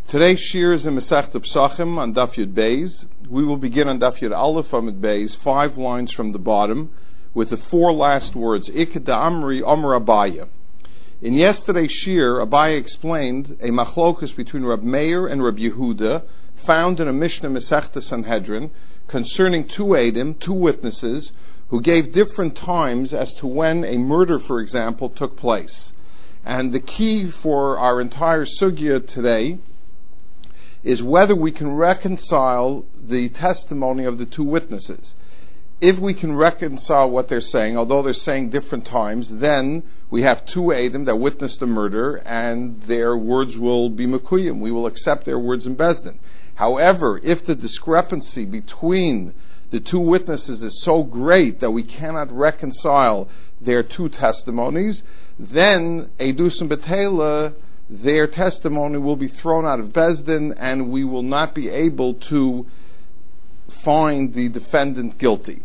Today's shir is in Masechta Pesachim on Daf Yud Beis. We will begin on Daf Yud Aleph Amud Beis, 5 lines from the bottom, with the 4 last words, Ik da'amri Amar Abaya. In yesterday's shir, Abaya explained a machlokus between Rab Meir and Rab Yehuda, found in a Mishnah Masechta Sanhedrin, concerning 2 Eidim, 2 witnesses, who gave different times as to when a murder, for example, took place. And the key for our entire sugya today is whether we can reconcile the testimony of the 2 witnesses. If we can reconcile what they're saying, although they're saying different times, then we have 2 Eidim that witnessed the murder, and their words will be mekuyim. We will accept their words in Bezdin. However, if the discrepancy between the 2 witnesses is so great that we cannot reconcile their 2 testimonies, then Eidusim B'Teila, their testimony will be thrown out of Bezdin, and we will not be able to find the defendant guilty.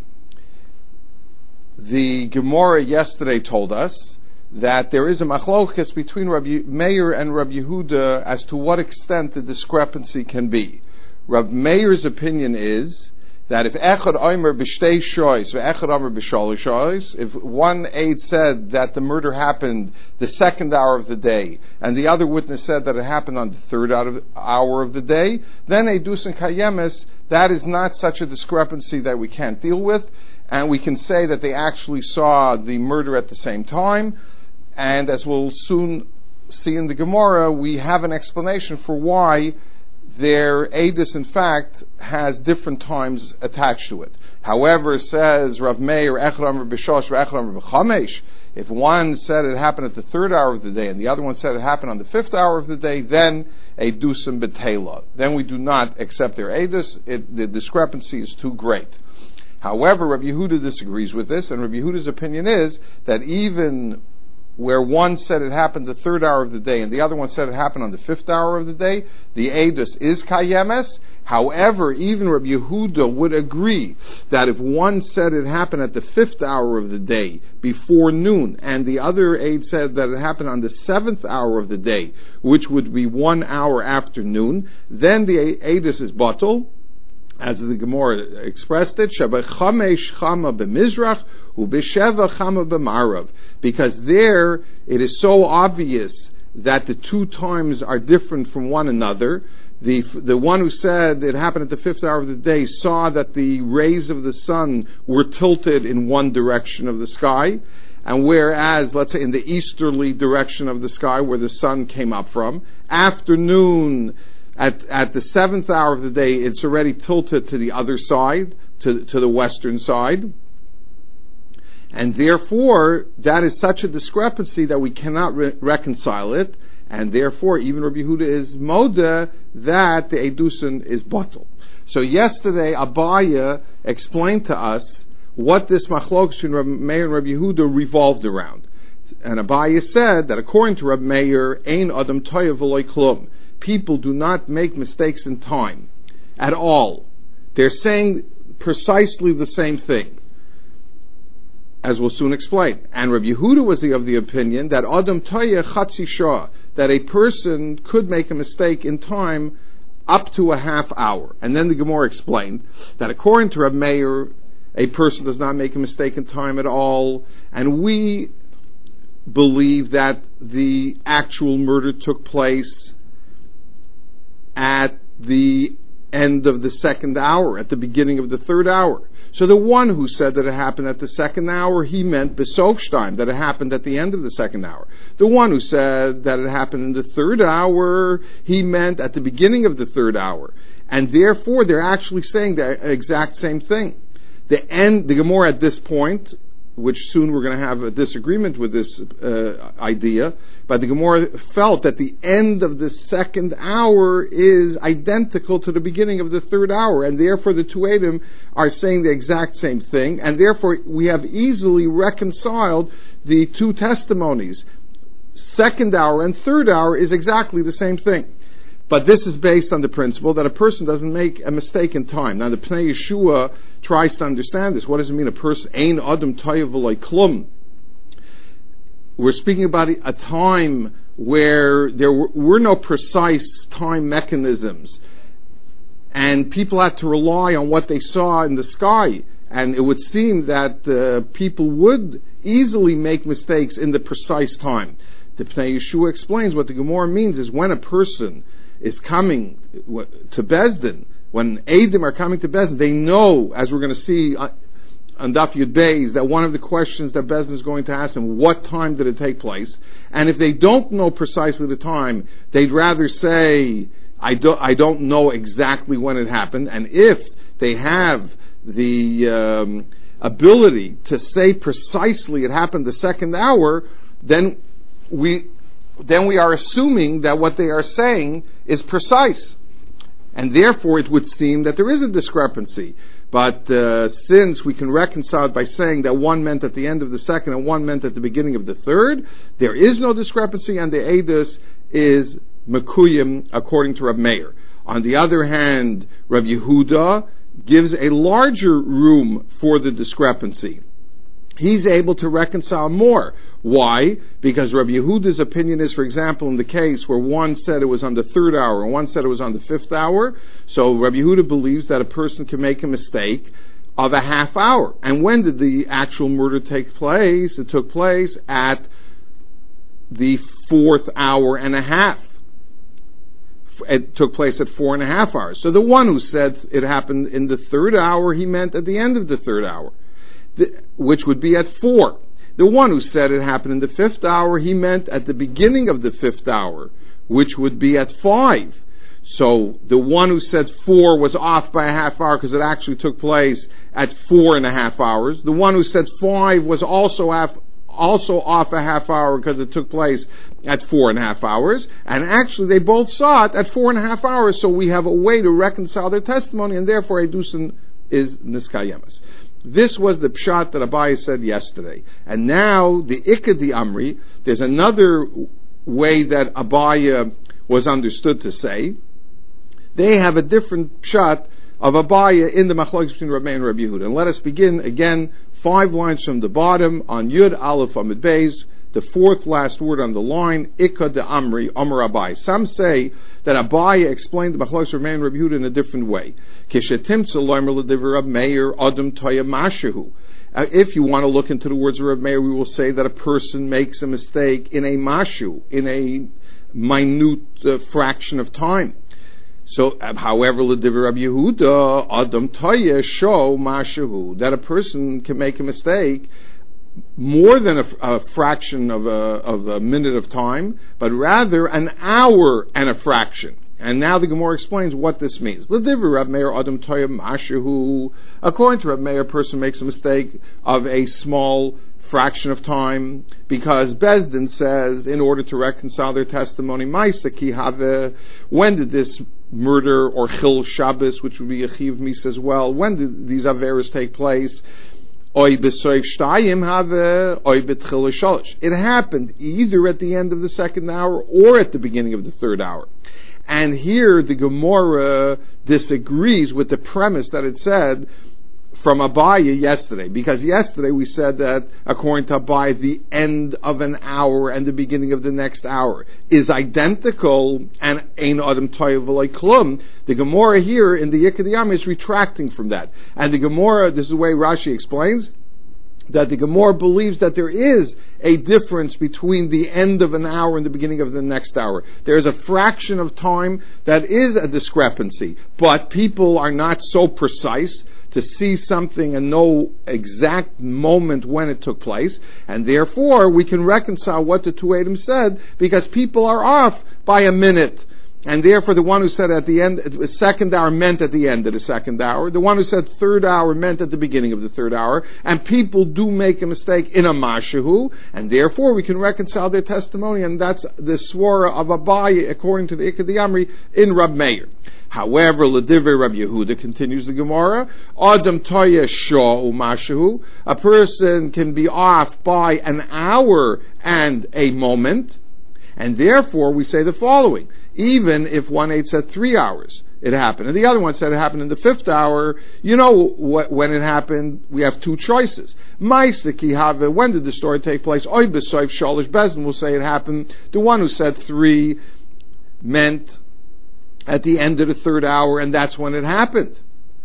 The Gemara yesterday told us that there is a machlokas between Rabbi Meir and Rabbi Yehuda as to what extent the discrepancy can be. Rabbi Meir's opinion is that if Echad Omer b'shtei shoyos ve'echad Omer b'shalosh shoyos, if one aide said that the murder happened the 2nd hour of the day, and the other witness said that it happened on the 3rd hour of the day, then Eidusin Kayemes, that is not such a discrepancy that we can't deal with, and we can say that they actually saw the murder at the same time. And as we'll soon see in the Gemara, we have an explanation for why their Eidus, in fact, has different times attached to it. However, says Rav Meir, Echad Amar b'shosh ve'echad Amar b'chamesh, if one said it happened at the 3rd hour of the day and the other one said it happened on the 5th hour of the day, then Eidusim B'Teila. Then we do not accept their Eidus. The discrepancy is too great. However, Rabbi Yehuda disagrees with this, and Rabbi Yehuda's opinion is that even where one said it happened the 3rd hour of the day and the other one said it happened on the 5th hour of the day, the Eidus is Kayemes. However, even Rabbi Yehuda would agree that if one said it happened at the 5th hour of the day before noon, and the other aide said that it happened on the 7th hour of the day, which would be 1 hour after noon, then the Eidus is batul, as the Gemara expressed it, Chamesh Chama b'Mizrach u'B'Sheva Chama b'Marav, because there it is so obvious that the 2 times are different from one another. The one who said it happened at the 5th hour of the day saw that the rays of the sun were tilted in one direction of the sky, and whereas, let's say, in the easterly direction of the sky where the sun came up from, afternoon, at the 7th hour of the day, it's already tilted to the other side, to the western side. And therefore, that is such a discrepancy that we cannot reconcile it. And therefore, even Rabbi Yehuda is moda that the Eidusin is batul. So yesterday, Abaya explained to us what this machlok between Rabbi Meir and Rabbi Yehuda revolved around. And Abaya said that according to Rabbi Meir, Ein Adam Toya V'Loi Klum, people do not make mistakes in time at all. They're saying precisely the same thing, as we'll soon explain. And Rabbi Yehuda was of the opinion that Adam Toya Chatzi Shah, that a person could make a mistake in time up to a half hour. And then the Gemara explained that according to Rabbi Meir, a person does not make a mistake in time at all, and we believe that the actual murder took place at the end of the 2nd hour, at the beginning of the 3rd hour. So the one who said that it happened at the 2nd hour, he meant besofstein, that it happened at the end of the 2nd hour. The one who said that it happened in the 3rd hour, he meant at the beginning of the 3rd hour. And therefore, they're actually saying the exact same thing. The Gemara at this point, which soon we're going to have a disagreement with this idea, but the Gemara felt that the end of the 2nd hour is identical to the beginning of the 3rd hour, and therefore the 2 Eidim are saying the exact same thing, and therefore we have easily reconciled the 2 testimonies. 2nd hour and 3rd hour is exactly the same thing. But this is based on the principle that a person doesn't make a mistake in time. Now the Pnei Yeshua tries to understand this. What does it mean a person, Ein Adam Toya V'Loi Klum? We're speaking about a time where there were no precise time mechanisms, and people had to rely on what they saw in the sky, and it would seem that people would easily make mistakes in the precise time. The Pnei Yeshua explains what the Gemara means is when a person is coming to Bezdin, when Eidim are coming to Bezdin, they know, as we're going to see on Daf Yud Beis, that one of the questions that Bezdin is going to ask them, what time did it take place? And if they don't know precisely the time, they'd rather say, I don't know exactly when it happened. And if they have the ability to say precisely it happened the second hour, then we are assuming that what they are saying is precise. And therefore it would seem that there is a discrepancy. But since we can reconcile it by saying that one meant at the end of the second and one meant at the beginning of the third, there is no discrepancy, and the Eidos is Mekuyim according to Reb Meir. On the other hand, Reb Yehuda gives a larger room for the discrepancy. He's able to reconcile more. Why? Because Rabbi Yehuda's opinion is, for example, in the case where one said it was on the third hour and one said it was on the fifth hour, so Rabbi Yehuda believes that a person can make a mistake of a half hour. And when did the actual murder take place? It took place at the fourth hour and a half. It took place at 4.5 hours. So the one who said it happened in the third hour, he meant at the end of the third hour, which would be at 4. The one who said it happened in the fifth hour, he meant at the beginning of the fifth hour, which would be at 5. So the one who said 4 was off by a half hour because it actually took place at 4.5 hours. The one who said 5 was also off a half hour because it took place at 4.5 hours. And actually they both saw it at 4.5 hours, so we have a way to reconcile their testimony, and therefore Edusin is Niskayemas. This was the pshat that Abaye said yesterday. And now, the Ikad the Amri, there's another way that Abaye was understood to say. They have a different pshat of Abaye in the machlokes between Rabbi and Rabbi Yehuda. And let us begin again, 5 lines from the bottom, on Yud Aleph Amid Beis, the 4th last word on the line, Ikad the Amri, Amar Abaye. Some say that Abaye explained the machlokes of Rabbi and Rabbi Yehuda in a different way. If you want to look into the words of Reb Meir, we will say that a person makes a mistake in a mashu, in a minute fraction of time. So, however, l'divrei Reb Yehuda, Adam Toya show mashu, that a person can make a mistake more than a fraction of a minute of time, but rather an hour and a fraction. And now the Gemara explains what this means. According to Reb Meir, a person makes a mistake of a small fraction of time, because Bezdin says, in order to reconcile their testimony, Maisa ki have, when did this murder, or Chil Shabbos, which would be a Chiv Mis as well, when did these Averas take place? It happened either at the end of the second hour or at the beginning of the third hour. And here the Gemara disagrees with the premise that it said from Abaye yesterday. Because yesterday we said that according to Abaye, the end of an hour and the beginning of the next hour is identical, and Ein Adam Toyev V'Loi Klum. The Gemara here in the Yikad Yam is retracting from that. And the Gemara, this is the way Rashi explains, that the Gemara believes that there is a difference between the end of an hour and the beginning of the next hour. There is a fraction of time that is a discrepancy, but people are not so precise to see something and know exact moment when it took place, and therefore we can reconcile what the two Eidim said, because people are off by a minute. And therefore the one who said at the end, second hour meant at the end of the second hour. The one who said third hour meant at the beginning of the third hour. And people do make a mistake in a mashahu, and therefore we can reconcile their testimony, and that's the swara of Abaye according to the Ikad Amri in Rab Meir. However, l'divrei Rab Yehuda, continues the Gemara, Adam toya sho mashahu, a person can be off by an hour and a moment. And therefore, we say the following. Even if 1/8 said 3 hours, it happened. And the other one said it happened in the 5th hour. You know when it happened, we have two choices. When did the story take place? Oy b'soif sholish Bezdin will say it happened. The one who said 3 meant at the end of the 3rd hour, and that's when it happened.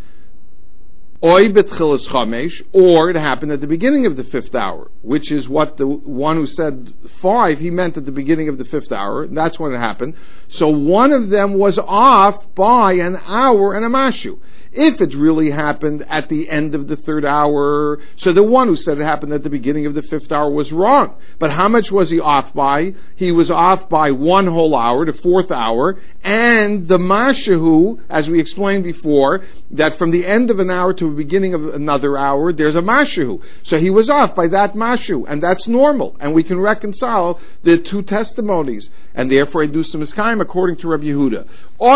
Oy betchilas chamesh, or it happened at the beginning of the 5th hour, which is what the one who said 5, he meant at the beginning of the 5th hour, and that's when it happened. So one of them was off by an hour and a mashu. If it really happened at the end of the 3rd hour, so the one who said it happened at the beginning of the 5th hour was wrong. But how much was he off by? He was off by 1 whole hour, the 4th hour, and the mashahu, as we explained before, that from the end of an hour to the beginning of another hour, there's a mashahu. So he was off by that mashu, and that's normal, and we can reconcile the two testimonies, and therefore I do some iskayim according to Rabbi Yehuda.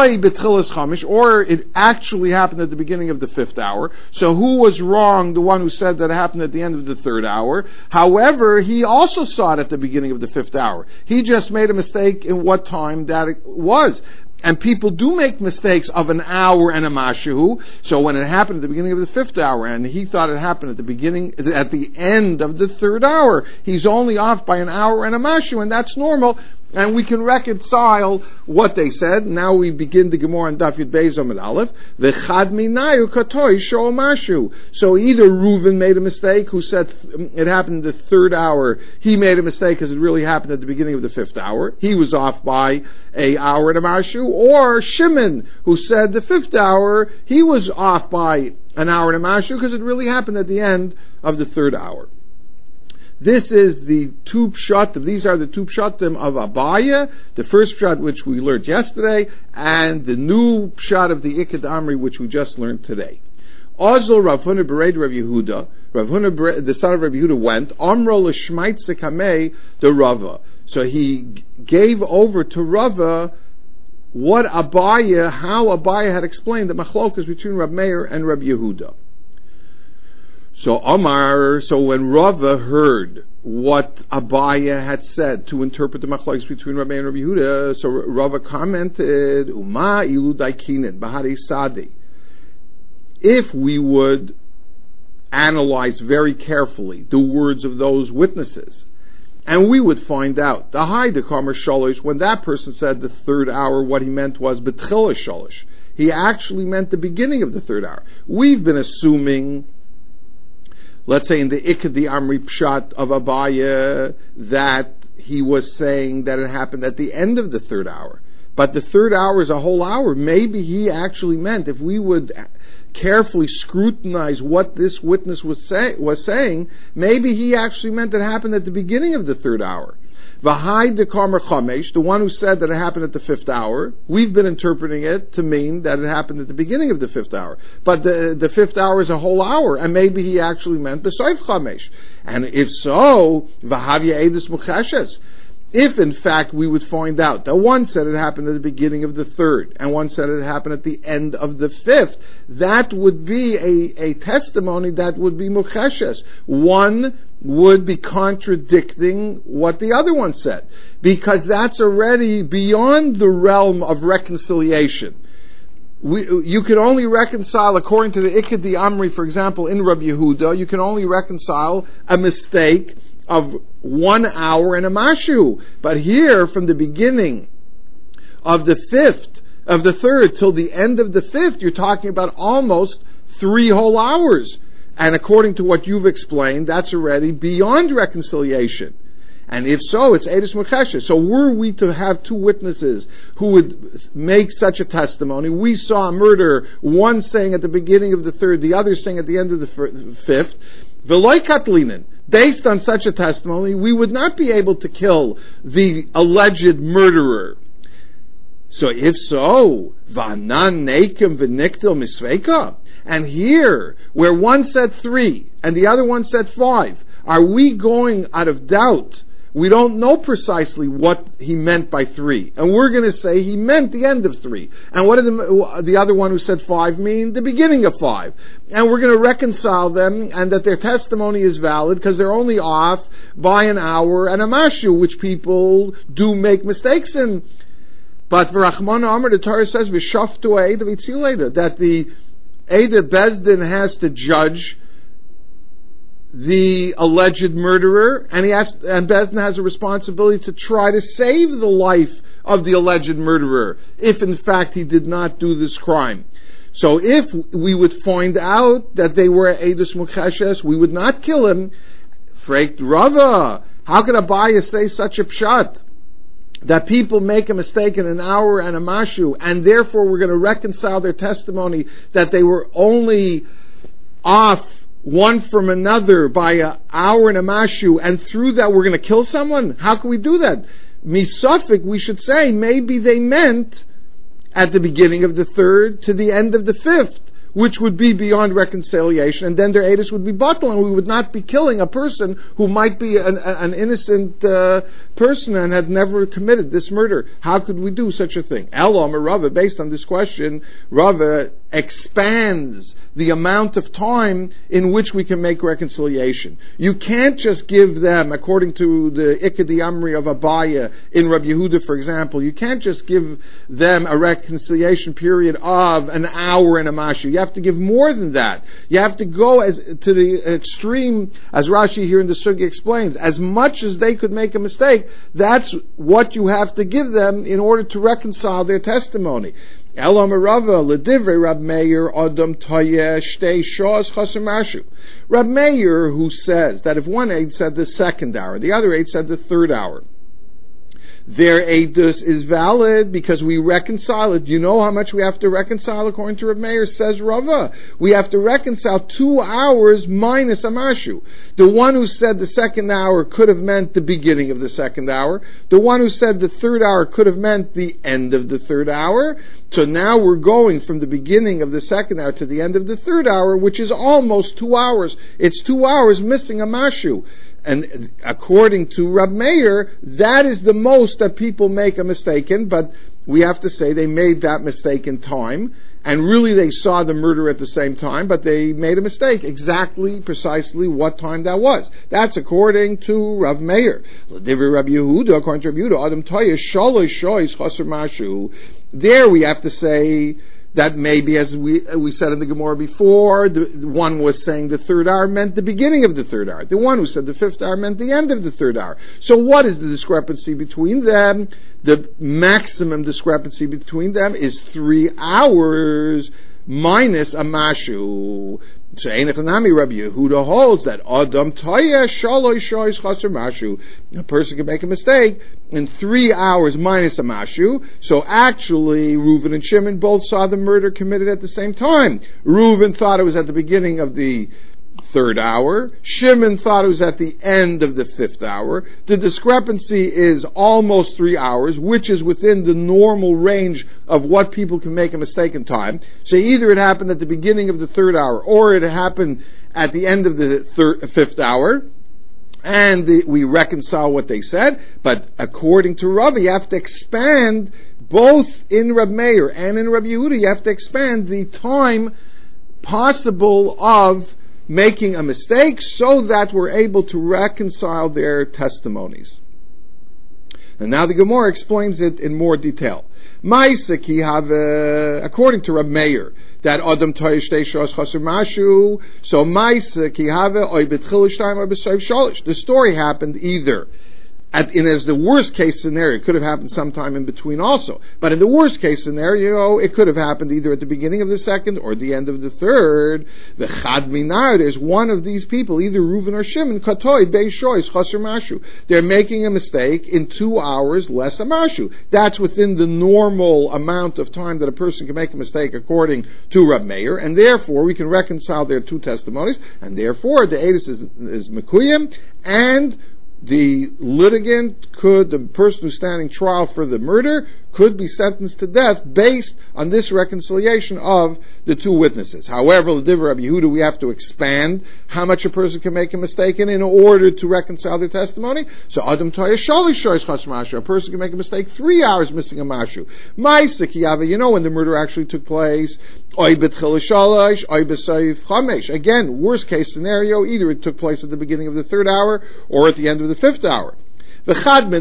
Or it actually happened at the beginning of the 5th hour. So who was wrong? The one who said that it happened at the end of the 3rd hour. However, he also saw it at the beginning of the 5th hour. He just made a mistake in what time that it was. And people do make mistakes of an hour and a mashu. So when it happened at the beginning of the 5th hour, and he thought it happened at the end of the 3rd hour, he's only off by an hour and a mashu, and that's normal. And we can reconcile what they said. Now we begin the Gemara on Daf Yud Beis Amud Aleph. V'chad minayu katoi sho mashu. So either Reuven made a mistake, who said it happened in the 3rd hour. He made a mistake because it really happened at the beginning of the 5th hour. He was off by an hour and a mashu. Or Shimon, who said the 5th hour, he was off by an hour and a mashu because it really happened at the end of the 3rd hour. This is the two pshatim. These are the two pshatim of Abaya, the first pshat which we learned yesterday, and the new pshat of the Ikad Amri which we just learned today. Ozil Rav Huna bereid Rav Yehuda. Rav Huna, the son of Rav Yehuda, went Amro l'shmaitze kamei the Rava. So he gave over to Rava how Abaya had explained the machlokas between Rav Meir and Rav Yehuda. So when Rava heard what Abaya had said to interpret the machlokes between Rabbi and Rabbi Yehuda, so Rava commented, Uma ilu daikinin bahari sadi. If we would analyze very carefully the words of those witnesses, and we would find out the high dekamar shalish, when that person said the 3rd hour, what he meant was betchila shalish. He actually meant the beginning of the 3rd hour. We've been assuming, let's say in the Ikadi Amri Pshat of Abaya, that he was saying that it happened at the end of the 3rd hour. But the 3rd hour is a whole hour. Maybe he actually meant, if we would carefully scrutinize what this witness was saying, maybe he actually meant that it happened at the beginning of the 3rd hour. V'hai dekarmer chamesh, the one who said that it happened at the 5th hour, we've been interpreting it to mean that it happened at the beginning of the 5th hour. But the 5th hour is a whole hour, and maybe he actually meant b'soif chamesh. And if so, v'havya edus mucheshes. If in fact we would find out that one said it happened at the beginning of the 3rd, and one said it happened at the end of the 5th, that would be a testimony that would be mucheshes. One would be contradicting what the other one said, because that's already beyond the realm of reconciliation. You can only reconcile, according to the Ikadi Amri, for example, in Rabbi Yehuda, you can only reconcile a mistake of 1 hour and a mashu. But here, from the beginning of the 3rd till the end of the 5th, you're talking about almost 3 whole hours. And according to what you've explained, that's already beyond reconciliation. And if so, it's Eidus Mecheshes. So were we to have two witnesses who would make such a testimony, we saw a murder, one saying at the beginning of the 3rd, the other saying at the end of the 5th, V'loi katlinen. Based on such a testimony, we would not be able to kill the alleged murderer. So if so, V'anan neikim v'niktil misveika. And here, where one said 3 and the other one said 5, are we going out of doubt We don't know precisely what he meant by 3. And we're going to say he meant the end of 3. And what did the other one who said 5 mean? The beginning of 5. And we're going to reconcile them, and that their testimony is valid because they're only off by an hour and a mashu, which people do make mistakes in. But V'rachmana Amar, the Torah says, V'shaftu Eid V'tzileda, that the Eid Bezdin has to judge the alleged murderer, and Bezdin has a responsibility to try to save the life of the alleged murderer, if in fact he did not do this crime. So if we would find out that they were Eidus Mukeshes, we would not kill him. Fragt Rava, how could Abaya say such a pshat? That people make a mistake in an hour and a mashu, and therefore we're going to reconcile their testimony that they were only off one from another by an hour and a mashu, and through that we're going to kill someone? How can we do that? Misafik, we should say, maybe they meant at the beginning of the 3rd to the end of the 5th, which would be beyond reconciliation, and then their edus would be batal, and we would not be killing a person who might be an innocent person and had never committed this murder. How could we do such a thing? Elam or Rava, based on this question, Rava expands the amount of time in which we can make reconciliation. You can't just give them, according to the Ikadi Amri of Abaya in Rabbi Yehuda, for example, you can't just give them a reconciliation period of an hour and a mashu. You have to give more than that. You have to go to the extreme, as Rashi here in the Sugi explains. As much as they could make a mistake, that's what you have to give them in order to reconcile their testimony. Elam Rava Ledivrei Rab Meir Adam Tayeh Shtei Shos Chaser Mashu. Rab Meir, who says that if one aid said the 2nd hour, the other aid said the 3rd hour, their eidus is valid because we reconcile it. You know how much we have to reconcile according to Reb Meir? Says Rava. We have to reconcile 2 hours minus a mashu. The one who said the 2nd hour could have meant the beginning of the 2nd hour. The one who said the 3rd hour could have meant the end of the 3rd hour. So now we're going from the beginning of the 2nd hour to the end of the 3rd hour, which is almost 2 hours. It's 2 hours missing a mashu. And according to Rab Meir, that is the most that people make a mistake in, but we have to say they made that mistake in time, and really they saw the murder at the same time, but they made a mistake precisely what time that was. That's according to Rab Meir. According to Rabbi Yehuda, Adam Toya Shalosh Shois Chaser Mashu. There we have to say that maybe, as we said in the Gemara before, the one was saying the 3rd hour meant the beginning of the 3rd hour. The one who said the 5th hour meant the end of the 3rd hour. So what is the discrepancy between them? The maximum discrepancy between them is 3 hours minus a mashu. So Einachanami Rabbi Yehuda holds that Adam Tayeh Shalosh Shois Chaser Mashu. A person can make a mistake in 3 hours minus a mashu. So actually, Reuven and Shimon both saw the murder committed at the same time. Reuven thought it was at the beginning of the 3rd hour. Shimon thought it was at the end of the 5th hour. The discrepancy is almost 3 hours, which is within the normal range of what people can make a mistake in time. So either it happened at the beginning of the 3rd hour, or it happened at the end of the 5th hour, and we reconcile what they said. But according to Rava, you have to expand, both in Reb Meir and in Reb Yehuda, you have to expand the time possible of making a mistake so that we're able to reconcile their testimonies. And now the Gemara explains it in more detail. According to Reb Meir, that Adam Toyesh Shos Chaser Mashu, so Maisa ki have oy betchil shtayim or b'soif shalish. The story happened either as the worst case scenario, it could have happened sometime in between also. But in the worst case scenario, it could have happened either at the beginning of the 2nd or the end of the 3rd. The Chad Minar, there's one of these people, either Reuven or Shimon, Katoy, Beishois, Chaser Mashu. They're making a mistake in 2 hours less a Mashu. That's within the normal amount of time that a person can make a mistake according to Reb Meir, and therefore we can reconcile their 2 testimonies, and therefore the Eidus is Mekuyim, and the litigant the person who's standing trial for the murder, could be sentenced to death based on this reconciliation of the two witnesses. However, l'divrei Rabbi Yehuda, we have to expand how much a person can make a mistake in order to reconcile their testimony. So Adam Toya Shalish Shoyes Chas Mashu, a person can make a mistake 3 hours missing a mashu. Ma'aseh Kiyava, when the murder actually took place, Oy B'tchil Shalish, Oy B'Sayif Chamesh. Again, worst case scenario, either it took place at the beginning of the 3rd hour or at the end of the 5th hour. In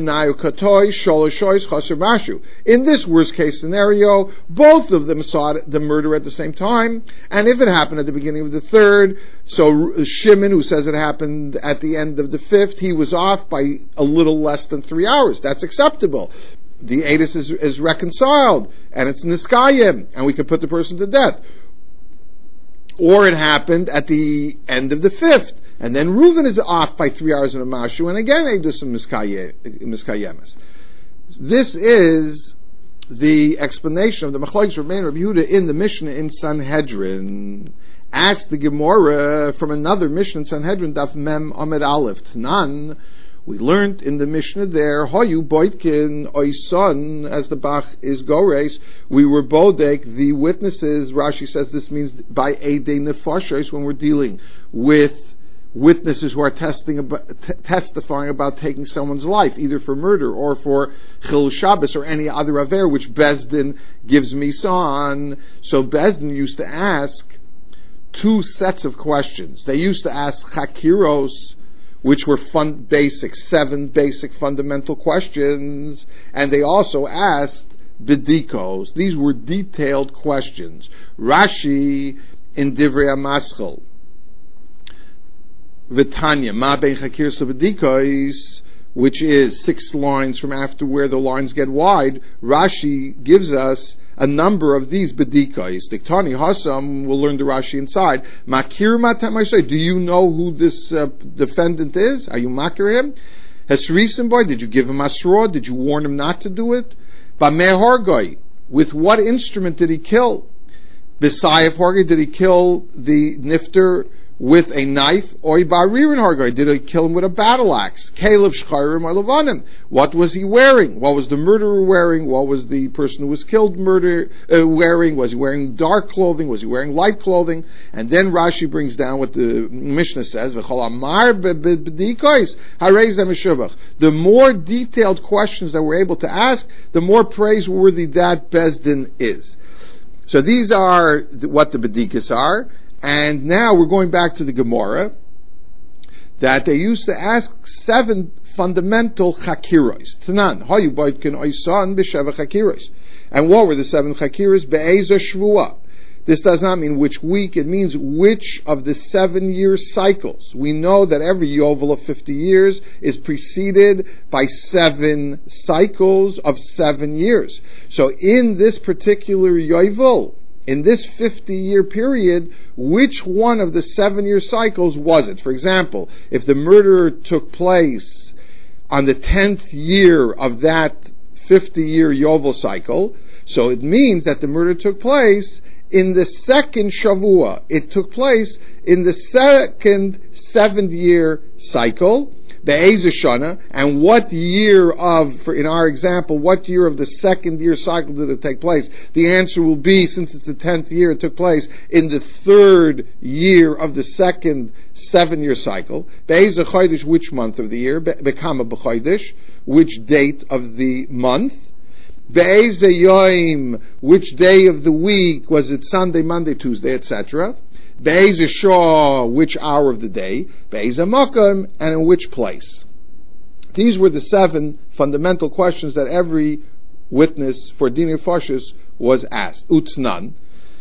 this worst case scenario, both of them saw the murder at the same time, and if it happened at the beginning of the 3rd, so Shimon, who says it happened at the end of the 5th, he was off by a little less than 3 hours. That's acceptable. The Edis is reconciled, and it's Niskayim, and we can put the person to death. Or it happened at the end of the 5th, and then Reuven is off by 3 hours in a mashu, and again they do some miskayemes. This is the explanation of the Machlokes Rabbeinu Rabbi Yehuda in the Mishnah in Sanhedrin. Ask the Gemara from another Mishnah in Sanhedrin, Daf Mem Amid Aleph Tnan. We learned in the Mishnah there, Hoyu Boitkin Oison, as the Bach is Gores, we were Bodek, the witnesses, Rashi says this means by Eidei Nefashos, when we're dealing with witnesses who are testifying about taking someone's life, either for murder or for Chil Shabbos or any other aver which Bezdin gives misa on. So Bezdin used to ask 2 sets of questions. They used to ask Chakiros, which were 7 basic fundamental questions, and they also asked Bidikos. These were detailed questions. Rashi in Divrei HaMaschil, Vitanya, Ma Ben Chakiros Bidikos, which is 6 lines from after where the lines get wide, Rashi gives us a number of these bedikais. Diktani Hasam, we'll learn the Rashi inside. Makir Matam, do you know who this defendant is? Are you makir him? Hesrisim boy, did you give him asra? Did you warn him not to do it? Bameh Hargoy, with what instrument did he kill? B'sayef Hargoy, did he kill the nifter with a knife? Or Baririn Hargoy, did he kill him with a battle axe? Caleb Shchayrim or Levanim. What was he wearing? What was the murderer wearing? What was the person who was killed wearing? Was he wearing dark clothing? Was he wearing light clothing? And then Rashi brings down what the Mishnah says, the more detailed questions that we're able to ask, the more praiseworthy that Bezdin is. So these are what the Bedikas are. And now we're going back to the Gemara, that they used to ask 7 fundamental chakiros. Tanan, hayu boitkin oisan b'sheva chakiros. And what were the 7 chakiros? Be'eza shvua. This does not mean which week, it means which of the 7-year cycles. We know that every yovel of 50 years is preceded by 7 cycles of 7 years. So in this particular yovel, in this 50-year period, which one of the 7-year cycles was it? For example, if the murder took place on the 10th year of that 50-year Yovel cycle, so it means that the murder took place in the 2nd Shavua. It took place in the 2nd 7th-year cycle, Be'ezah Shana, and what year in our example, what year of the 2nd year cycle did it take place? The answer will be, since it's the 10th year, it took place in the 3rd year of the 2nd 7-year cycle. Be'ezah Chodesh, which month of the year? Bekama B'Chodesh, which date of the month? Be'ezah Yoim, which day of the week? Was it Sunday, Monday, Tuesday, etc.? Be'ezah Shah, which hour of the day? Be'ezah Makam, and in which place? These were the 7 fundamental questions that every witness for Dinei Nefashos was asked. Utnan.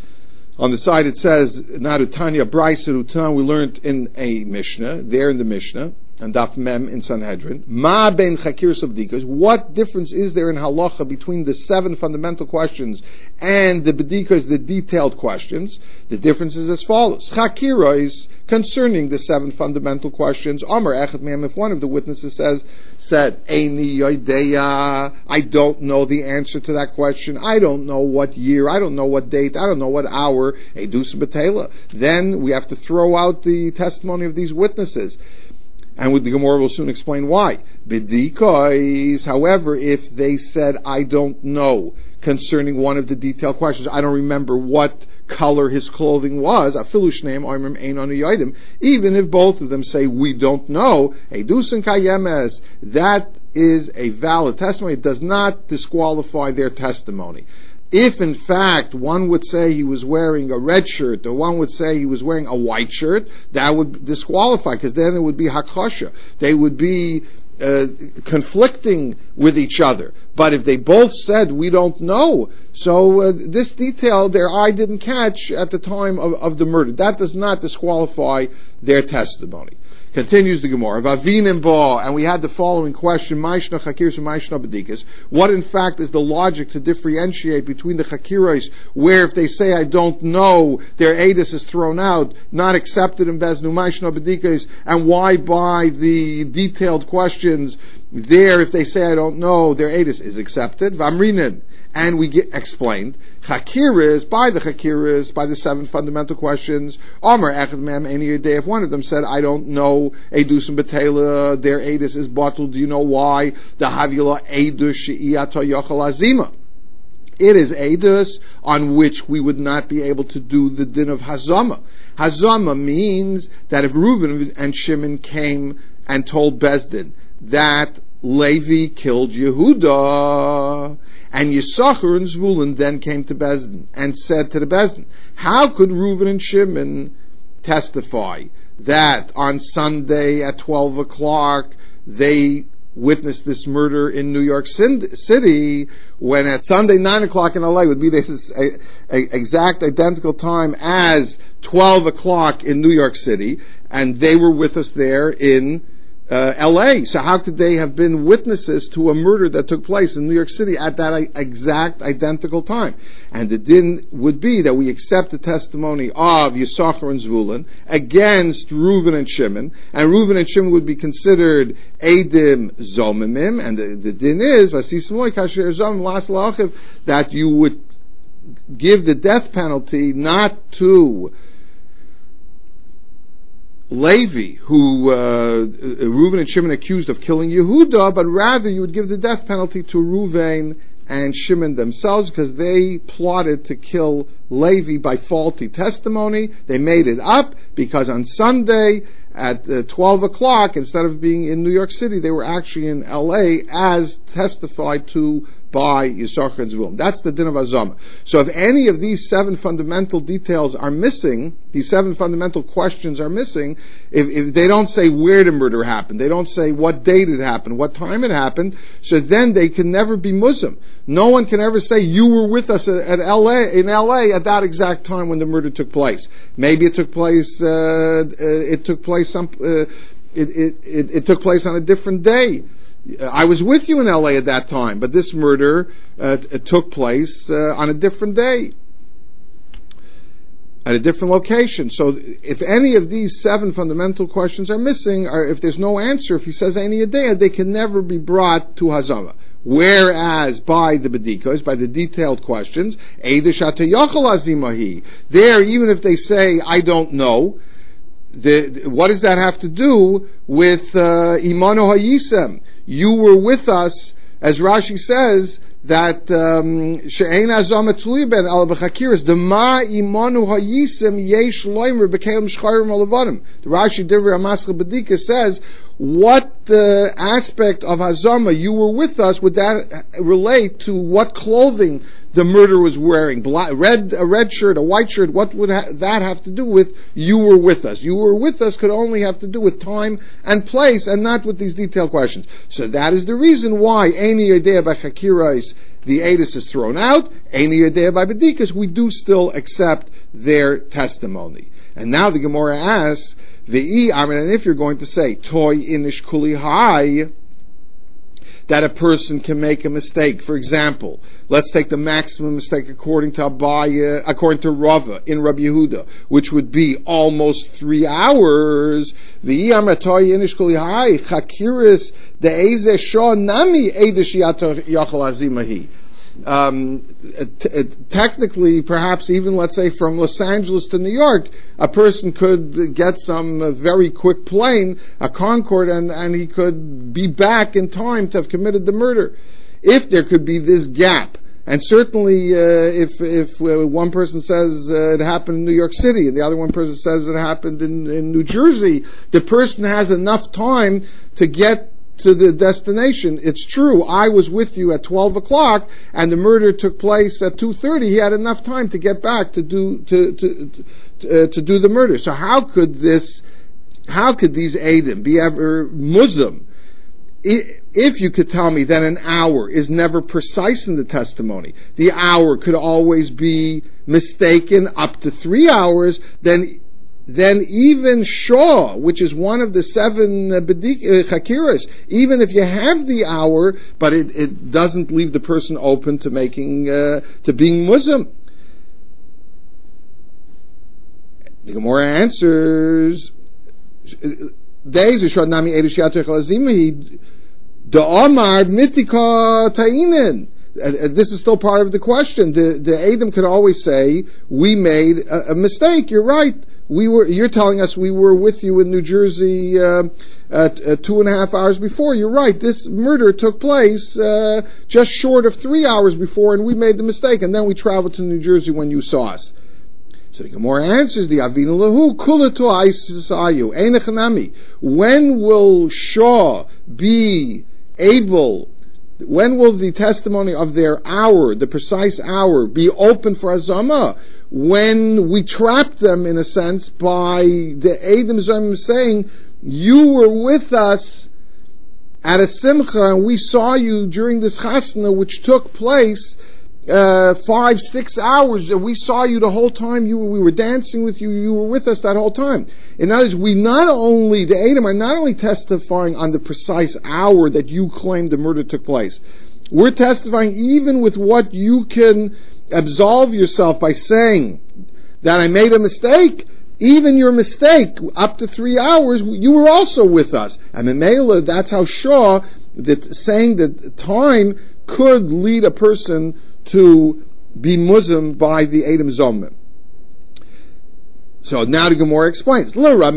On the side it says, Narutanya Braisa Utnan, we learned in a Mishnah, there in the Mishnah, and Daf Mem in Sanhedrin. Ma ben Chakiros B'dikas. What difference is there in halacha between the 7 fundamental questions and the B'dikas, the detailed questions? The difference is as follows. Chakiros, concerning the 7 fundamental questions, Amar Echad Me'em, if one of the witnesses said, Eini Yodeya, I don't know the answer to that question, I don't know what year, I don't know what date, I don't know what hour, Edus B'Tela. Then we have to throw out the testimony of these witnesses. And the Gemara will soon explain why. B'dikos, however, if they said, I don't know, concerning one of the detailed questions, I don't remember what color his clothing was, even if both of them say, we don't know, that is a valid testimony. It does not disqualify their testimony. If in fact one would say he was wearing a red shirt, or one would say he was wearing a white shirt, that would disqualify, because then it would be hakosha. They would be conflicting with each other. But if they both said, we don't know, so this detail their eye didn't catch at the time of the murder, that does not disqualify their testimony. Continues the Gemara, and we had the following question, what in fact is the logic to differentiate between the chakiros, where if they say I don't know, their edus is thrown out, not accepted in Beznu, and why by the detailed questions there, if they say I don't know, their edus is accepted. Vamrinin. And we explained, Chakiris, by the 7 fundamental questions, Omer Echad Mem Any Day, if one of them said, I don't know, Edus and Betela, their Edus is bottled, do you know why? The Havila Edus She'iato Yochel Azima. It is Edus on which we would not be able to do the din of Hazama. Hazama means that if Reuben and Shimon came and told Bezdin that Levi killed Yehuda, and Yisachar and Zvulun then came to Bezdin and said to the Bezdin, how could Reuben and Shimon testify that on Sunday at 12 o'clock they witnessed this murder in New York City, when at Sunday 9 o'clock in LA would be this exact identical time as 12 o'clock in New York City, and they were with us there in LA. So how could they have been witnesses to a murder that took place in New York City at that exact identical time? And the din would be that we accept the testimony of Yisachar and Zvulun against Reuven and Shimon, and Reuven and Shimon would be considered Eidim Zomimim, and the din is that you would give the death penalty not to Levi, who Reuven and Shimon accused of killing Yehuda, but rather you would give the death penalty to Reuven and Shimon themselves, because they plotted to kill Levi by faulty testimony. They made it up because on Sunday at 12 o'clock, instead of being in New York City, they were actually in LA, as testified to by Yisachar and Zvulun. That's the din of Azama. So if any of these 7 fundamental details are missing, these 7 fundamental questions are missing, if they don't say where the murder happened, they don't say what date it happened, what time it happened, so then they can never be Muslim. No one can ever say you were with us in LA at that exact time when the murder took place. Maybe it took place it took place on a different day. I was with you in LA at that time, but this murder took place on a different day, at a different location. So if any of these 7 fundamental questions are missing, or if there's no answer, if he says any idea, they can never be brought to Hazama. Whereas by the bedikos, by the detailed questions, there, even if they say, I don't know, what does that have to do with Imanu Hayisem? You were with us, as Rashi says, that she'ein azama tuli ben al b'chakiras the ma imanu hayisem yesh loimer b'kelim shcharim alavadim. The Rashi Divrei Hamaschil B'dika says, what aspect of Hazama you were with us would that relate to what clothing the murderer was wearing? A red shirt, a white shirt, what would that have to do with you were with us? You were with us could only have to do with time and place, and not with these detailed questions. So that is the reason why Eini Yodea by Chakirais, the Edus is thrown out. Eini Yodea by Bedikas, we do still accept their testimony. And now the Gemara asks, and if you're going to say toy inish kuli hai, that a person can make a mistake. For example, let's take the maximum mistake according to Rava in Rabbi Yehuda, which would be almost 3 hours. Toy inish kuli hai chakiris the eze shah nami edish yachal azimahi. technically, perhaps even, let's say, from Los Angeles to New York, a person could get some very quick plane, a Concorde, and he could be back in time to have committed the murder. If there could be this gap, and certainly if one person says it happened in New York City and the other one person says it happened in New Jersey, the person has enough time to get to the destination. It's true, I was with you at 12 o'clock and the murder took place at 2:30. He had enough time to get back to do the murder. So how could these Eidim be ever Muslim? If you could tell me that an hour is never precise in the testimony, the hour could always be mistaken up to 3 hours, then even Shaw, which is one of the 7 Chakiras, even if you have the hour, but it doesn't leave the person open to to being Muslim. The Gemara answers, this is still part of the question. The Eidim could always say, we made a mistake, you're right. You're telling us we were with you in New Jersey 2.5 hours before. You're right. This murder took place just short of 3 hours before, and we made the mistake. And then we traveled to New Jersey when you saw us. So the Gemara answers, the Avinu Lahu Kulato Aisayu Einachanami. When will Shaw be able? When will the testimony of their hour, the precise hour, be open for Azama? When we trapped them, in a sense, by the Eidim Zomim saying, you were with us at a Simcha, and we saw you during this Chasna, which took place 5-6 hours. We saw you the whole time. We were dancing with you. You were with us that whole time. In other words, the Eidim are not only testifying on the precise hour that you claim the murder took place. We're testifying even with what you can absolve yourself by saying that I made a mistake. Even your mistake, up to 3 hours, you were also with us. And Memela, that's how Shaw, saying that time could lead a person to be Muslim by the Eidim Zomim. So now the Gemara explains.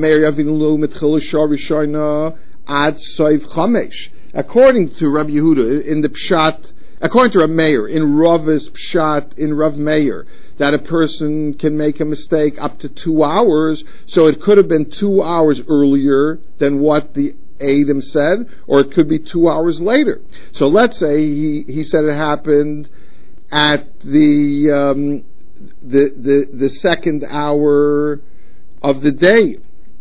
According to Rabbi Yehuda, in the Pshat, according to Rav Meir, in Rav's Pshat, in Rav Meir, that a person can make a mistake up to 2 hours, so it could have been 2 hours earlier than what the Eidim said, or it could be 2 hours later. So let's say he said it happened at the second hour of the day.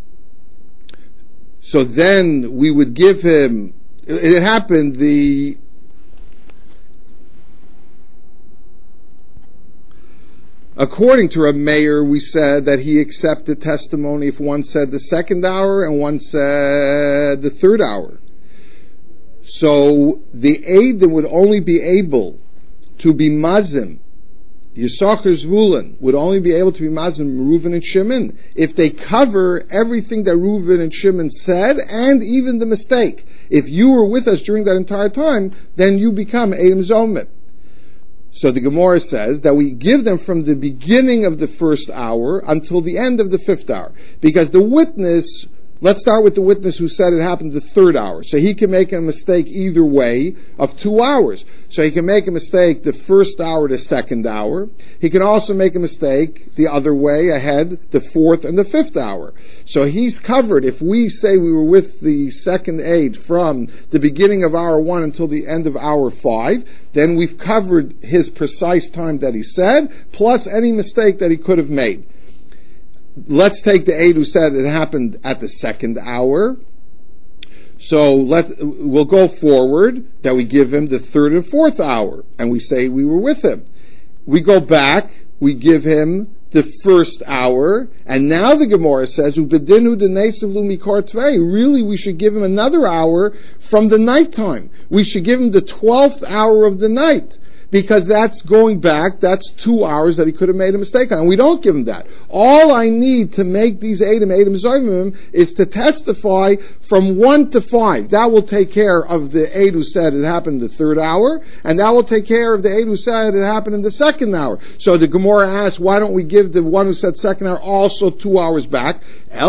So then we would give him, it happened according to Rav Meir, we said that he accepted testimony if one said the second hour and one said the third hour. So the Eidim would only be able to be Mazim, Yisachar Zvulun would only be able to be Mazim Reuven and Shimon if they cover everything that Reuven and Shimon said and even the mistake. If you were with us during that entire time, then you become Eidim Zomim. So the Gemara says that we give them from the beginning of the first hour until the end of the fifth hour. Because the witness, let's start with the witness who said it happened the third hour. So he can make a mistake either way of 2 hours. So he can make a mistake the first hour to second hour. He can also make a mistake the other way ahead, the fourth and the fifth hour. So he's covered. If we say we were with the second aid from the beginning of hour 1 until the end of hour 5, then we've covered his precise time that he said, plus any mistake that he could have made. Let's take the aid who said it happened at the second hour. So we'll go forward that we give him the third and fourth hour, and we say we were with him. We go back, we give him the first hour, and now the Gemara says, really we should give him another hour from the nighttime. We should give him the 12th hour of the night. because that's going back, that's 2 hours that he could have made a mistake on. And we don't give him that. All I need to make these Eidim Zoimim is to testify from 1 to 5. That will take care of the Eid who said it happened in the 3rd hour, and that will take care of the Eid who said it happened in the 2nd hour. So the Gemara asks, why don't we give the one who said 2nd hour also 2 hours back?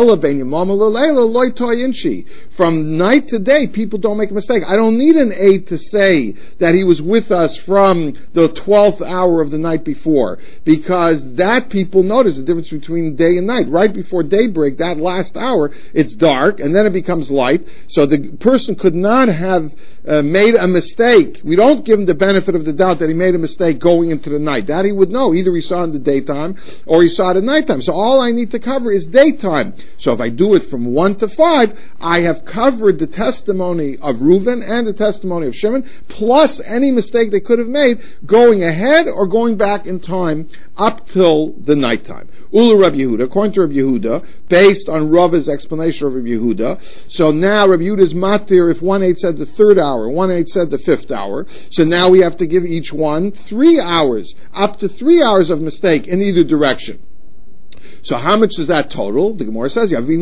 From night to day, people don't make a mistake. I don't need an Eid to say that he was with us from the 12th hour of the night before, because that people notice the difference between day and night. Right before daybreak, that last hour, it's dark, and then it becomes light, so the person could not have made a mistake. We don't give him the benefit of the doubt that he made a mistake going into the night. That he would know. Either he saw it in the daytime, or he saw it at nighttime. So all I need to cover is daytime. So if I do it from 1 to 5, I have covered the testimony of Reuven and the testimony of Shimon, plus any mistake they could have made going ahead or going back in time up till the nighttime. Ula Rabbi Yehuda, according to Rabbi Yehuda, based on Rava's explanation of Rabbi Yehuda, so now Rabbi Yehuda is matir if 1/8 said the 3rd hour, 1/8 said the 5th hour, so now we have to give each one 3 hours, up to 3 hours of mistake in either direction. So how much is that total? The Gemara says, from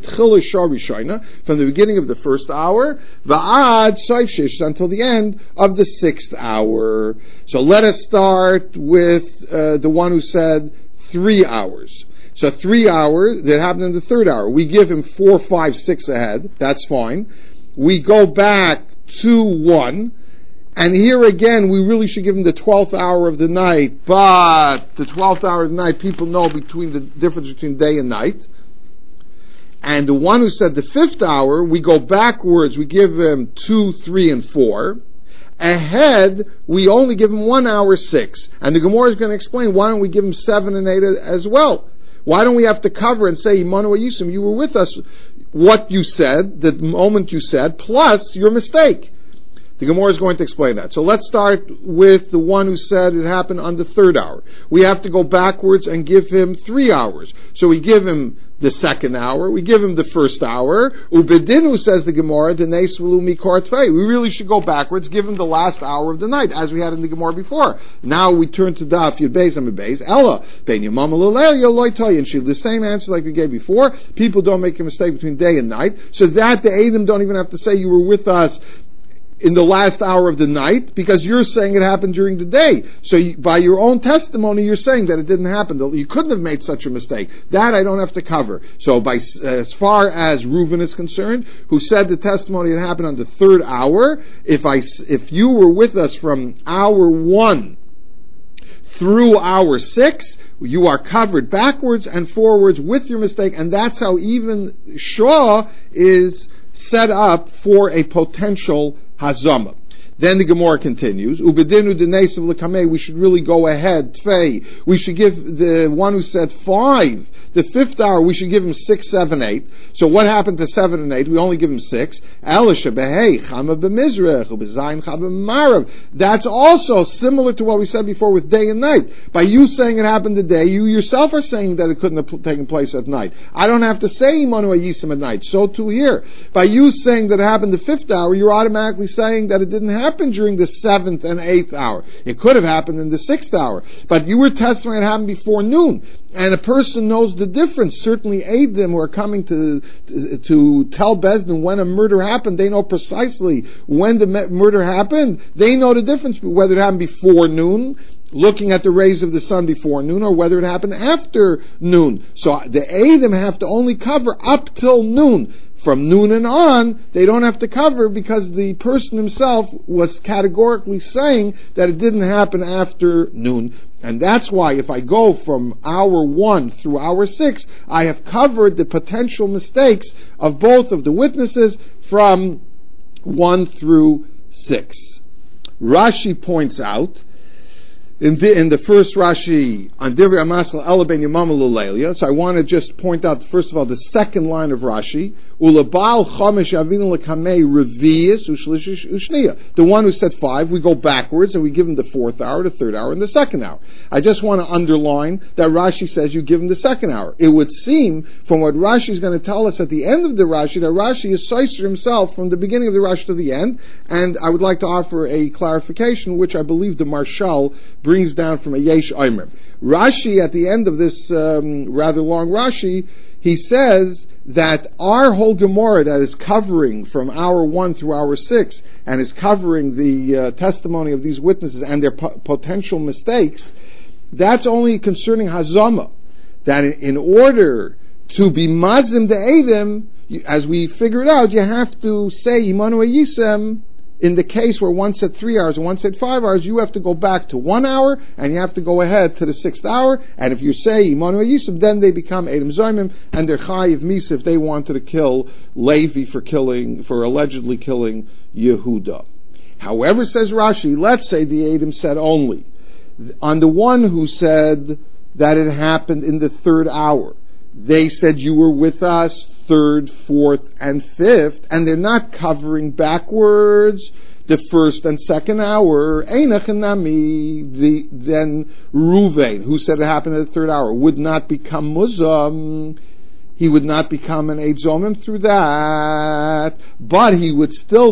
the beginning of the 1st hour, until the end of the 6th hour. So let us start with the one who said 3 hours. So 3 hours, that happened in the 3rd hour. We give him 4, 5, 6 ahead. That's fine. We go back to 1. And here again, we really should give him the 12th hour of the night, but the 12th hour of the night, people know between the difference between day and night. And the one who said the 5th hour, we go backwards, we give him 2, 3, and 4. Ahead, we only give him 1 hour 6. And the Gemara is going to explain, why don't we give him 7 and 8 as well? Why don't we have to cover and say, Imanu Yisim, you were with us, what you said, the moment you said, plus your mistake? The Gemara is going to explain that. So let's start with the one who said it happened on the 3rd hour. We have to go backwards and give him 3 hours. So we give him the 2nd hour, we give him the 1st hour. Ubedinu, says the Gemara, we really should go backwards, give him the last hour of the night, as we had in the Gemara before. Now we turn to Daf Yud Beis Amud Beis. Ella, ben Yamam L'Leil Yoloi Toyin. She the same answer like we gave before. People don't make a mistake between day and night, so that the Eidim don't even have to say you were with us in the last hour of the night, because you're saying it happened during the day. So by your own testimony, you're saying that it didn't happen. You couldn't have made such a mistake. That I don't have to cover. So as far as Reuven is concerned, who said the testimony that happened on the 3rd hour, if you were with us from hour 1 through hour 6, you are covered backwards and forwards with your mistake, and that's how even Shaw is set up for a potential Hazama. Then the Gemara continues, Ubedinu denesav l'kamei, we should really go ahead, Tvei. We should give the one who said 5, the 5th hour, we should give him 6, 7, 8. So what happened to 7 and 8? We only give him 6. Elisha behei, chama b'mizrach, ubezayin chama b'marav. That's also similar to what we said before with day and night. By you saying it happened today, you yourself are saying that it couldn't have taken place at night. I don't have to say Imanu Yisim at night. So too here. By you saying that it happened the 5th hour, you're automatically saying that it didn't happen during the 7th and 8th hour. It could have happened in the 6th hour. But you were testifying it happened before noon. And a person knows the difference. Certainly Eidim who are coming to tell Bezdin when a murder happened, they know precisely when the murder happened. They know the difference, whether it happened before noon, looking at the rays of the sun before noon, or whether it happened after noon. So the Eidim have to only cover up till noon. From noon and on, they don't have to cover, because the person himself was categorically saying that it didn't happen after noon. And that's why if I go from hour 1 through hour 6, I have covered the potential mistakes of both of the witnesses from 1 through 6. Rashi points out in the first Rashi on Divrei Amaskal Ela Ben Yamama L'Leilia. So I want to just point out first of all the second line of Rashi. Ulabal Chamesh Avinu L'Kamei Revius Ushlish Ushniya. The one who said 5, we go backwards and we give him the fourth hour, the third hour, and the second hour. I just want to underline that Rashi says you give him the second hour. It would seem from what Rashi is going to tell us at the end of the Rashi that Rashi is Seiser himself from the beginning of the Rashi to the end. And I would like to offer a clarification, which I believe the Marshal brings down from a Yesh Omer. Rashi, at the end of this rather long Rashi, he says that our whole Gemara that is covering from hour 1 through hour 6 and is covering the testimony of these witnesses and their potential mistakes, that's only concerning Hazama. That in order to be Mazim the Eidim, as we figured out, you have to say Imanu Yisem. In the case where one said 3 hours and one said 5 hours, you have to go back to 1 hour and you have to go ahead to the 6th hour. And if you say Imanu Yisem, then they become Eidim Zoimim and they're Chayiv Misa if they wanted to kill Levi for allegedly killing Yehuda. However, says Rashi, let's say the Eidim said only on the one who said that it happened in the 3rd hour. They said you were with us 3rd, 4th, and 5th, and they're not covering backwards the 1st and 2nd hour. Einach and Nami, then Ruvain, who said it happened in the 3rd hour, would not become Muzam. He would not become an Eid Zomim through that, but he would still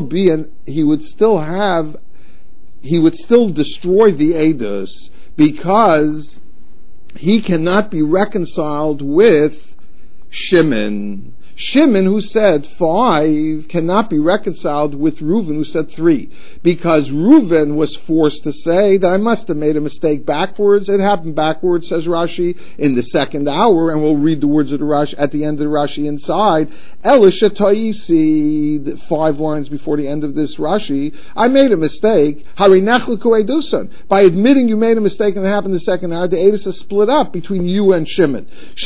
destroy the Eidos because he cannot be reconciled with Shimon. Shimon, who said 5, cannot be reconciled with Reuven, who said 3, because Reuven was forced to say that I must have made a mistake backwards. It happened backwards, says Rashi, in the 2nd hour, and we'll read the words of the Rashi at the end of the Rashi inside. Elisha Taisi, 5 lines before the end of this Rashi, I made a mistake. By admitting you made a mistake and it happened in the 2nd hour, the Eidos is split up between you and Shimon. If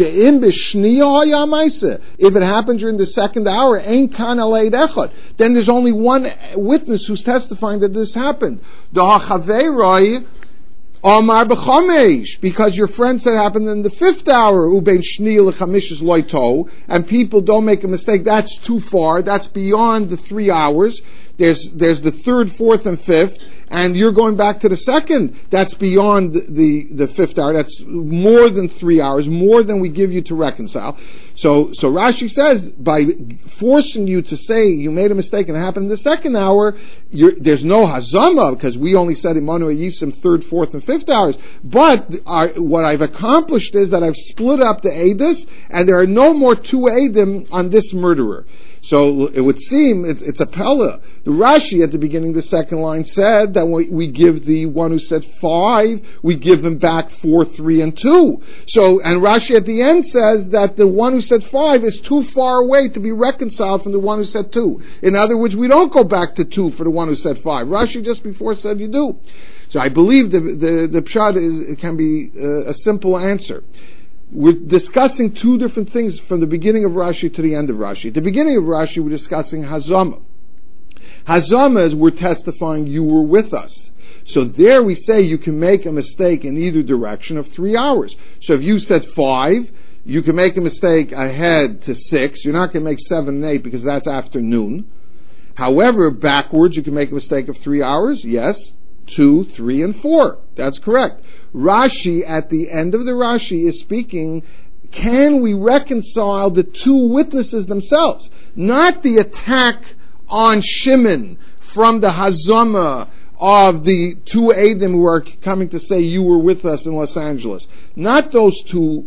it happened during the 2nd hour, then there's only one witness who's testifying that this happened. Because your friend said it happened in the 5th hour, and people don't make a mistake. That's too far. That's beyond the 3 hours. There's the 3rd, 4th, and 5th, and you're going back to the 2nd. That's beyond the 5th hour. That's more than 3 hours, more than we give you to reconcile. So Rashi says, by forcing you to say you made a mistake and it happened in the 2nd hour, there's no hazama, because we only said Imanu Yisim 3rd, 4th, and 5th hours. But what I've accomplished is that I've split up the Eidos, and there are no more 2 Eidim on this murderer. So it would seem it's a Pella. The Rashi at the beginning of the 2nd line said that we give the one who said 5, we give him back 4, 3, and 2. So, and Rashi at the end says that the one who said 5 is too far away to be reconciled from the one who said 2. In other words, we don't go back to 2 for the one who said 5. Rashi just before said you do. So I believe the pshat can be a simple answer. We're discussing 2 different things from the beginning of Rashi to the end of Rashi. At the beginning of Rashi, we're discussing Hazama. Hazama is we're testifying you were with us. So there we say you can make a mistake in either direction of 3 hours. So if you said 5, you can make a mistake ahead to 6. You're not going to make 7 and 8 because that's afternoon. However, backwards you can make a mistake of 3 hours. Yes. 2, 3, and 4. That's correct. Rashi, at the end of the Rashi, is speaking, can we reconcile the 2 witnesses themselves? Not the attack on Shimon from the Hazama of the 2 Eidim who are coming to say you were with us in Los Angeles. Not those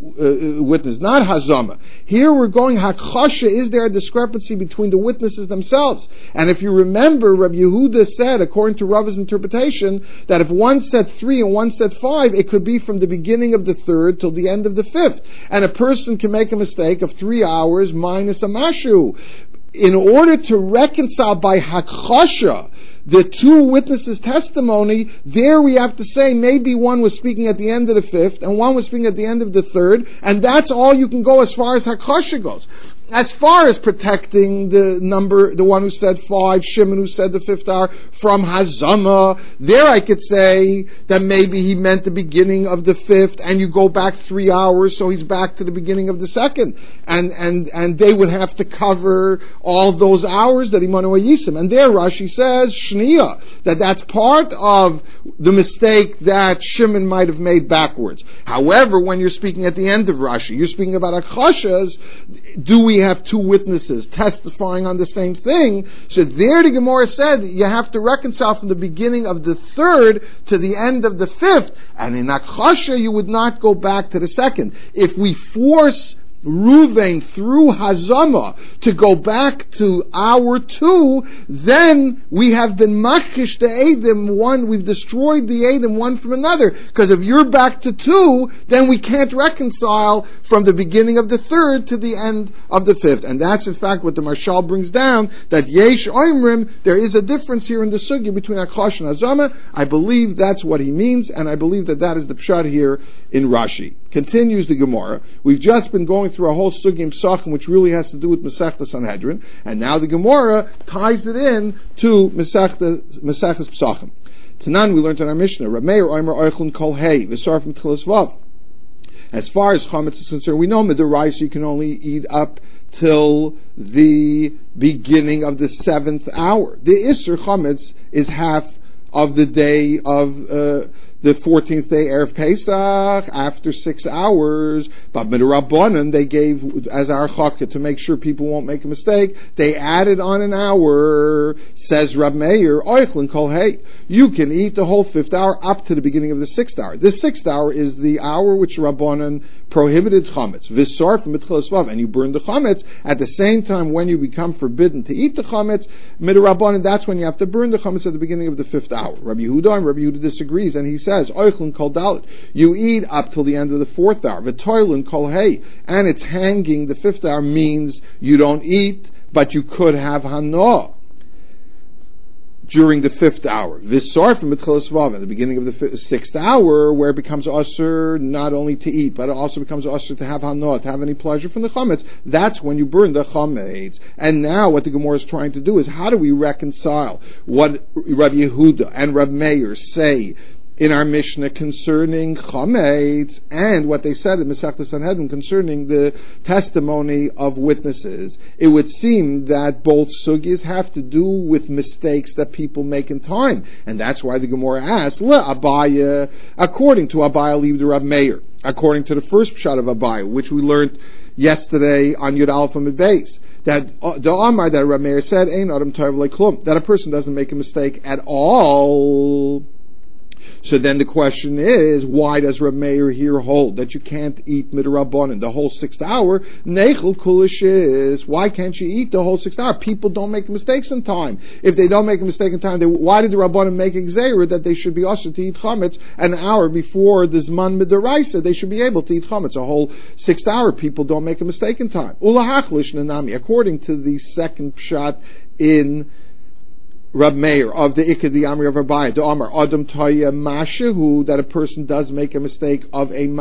2 witnesses, not Hazama. Here we're going Hakchasha. Is there a discrepancy between the witnesses themselves? And if you remember, Rabbi Yehuda said, according to Rava's interpretation, that if one said 3 and one said 5, it could be from the beginning of the 3rd till the end of the 5th. And a person can make a mistake of 3 hours minus a mashu. In order to reconcile by Hakchasha the 2 witnesses' testimony, there we have to say maybe one was speaking at the end of the 5th and one was speaking at the end of the 3rd, and that's all you can go as far as Hakchasha goes. as far as protecting the number, the one who said 5, Shimon who said the 5th hour, from Hazama, there I could say that maybe he meant the beginning of the 5th, and you go back 3 hours, so he's back to the beginning of the 2nd. And they would have to cover all those hours that Imanu Yisim. And there Rashi says, Shnia, that's part of the mistake that Shimon might have made backwards. However, when you're speaking at the end of Rashi, you're speaking about Akashas, do we have 2 witnesses testifying on the same thing? So there the Gemara said you have to reconcile from the beginning of the 3rd to the end of the 5th, and in Akasha you would not go back to the 2nd. If we force Ruvain through Hazama to go back to hour 2, then we have been makish the Eidim one, we've destroyed the Eidim one from another, because if you're back to 2, then we can't reconcile from the beginning of the 3rd to the end of the 5th. And that's in fact what the Marshal brings down, that Yesh Oimrim, there is a difference here in the Sugya between Akash and Hazama. I believe that's what he means, and I believe that is the pshat here in Rashi. Continues the Gemara. We've just been going through a whole Sugim Psachim, which really has to do with Masechta Sanhedrin, and now the Gemara ties it in to Masechta Psachim. Tanan, we learned in our Mishnah, Rameir Oimer Oichlin Kol Hei, V'sar from Tchilas Vav. As far as Chametz is concerned, we know Midoraisa you can only eat up till the beginning of the 7th hour. The Isser Chametz is half of the day of the 14th day Erev Pesach after 6 hours. But Midrabanan, they gave as our chakka to make sure people won't make a mistake. They added on an hour. Says Rab Meir, Oichlin Kol Hey, you can eat the whole 5th hour up to the beginning of the 6th hour. The 6th hour is the hour which Rabbanan prohibited chametz. V'sarf mitchilas vav, and you burn the chametz at the same time when you become forbidden to eat the chametz. Midrabanan, that's when you have to burn the chametz at the beginning of the 5th hour. Rabbi Yehuda disagrees, and he says, Oichlin kol dalit, you eat up till the end of the 4th hour. V'toilin kol hey, and it's hanging. The 5th hour means you don't eat, but you could have hanoah during the 5th hour. V'sarf mitchilas vav, at the beginning of the 6th hour, where it becomes usher not only to eat, but it also becomes usher to have hanoah, to have any pleasure from the chametz. That's when you burn the chametz. And now what the Gemara is trying to do is, how do we reconcile what Rabbi Yehuda and Rabbi Meir say in our Mishnah concerning chametz and what they said in Masechta Sanhedrin concerning the testimony of witnesses? It would seem that both sugyas have to do with mistakes that people make in time, and that's why the Gemara asks, Le Abaya, according to Abaya leave the Rab Meir, according to the first pshat of Abaya, which we learned yesterday on Yud Aleph Amud Beis, that the Amar that Rab Meir said, Ein Adam Tov Leklum, that a person doesn't make a mistake at all. So then the question is, why does Reb Meir here hold that you can't eat midrabanan the whole 6th hour? Nechel kulishis. Why can't you eat the whole 6th hour? People don't make mistakes in time. If they don't make a mistake in time, why did the Rabbanan make a gzeira that they should be usher to eat chametz an hour before the zman midaraisa? They should be able to eat chametz a whole 6th hour. People don't make a mistake in time. Ulahachlish nanami. According to the second pshat in Rab Meir of the Ikad the Amri of Abai, the Amar Adam Taya Mashahu, that a person does make a mistake of a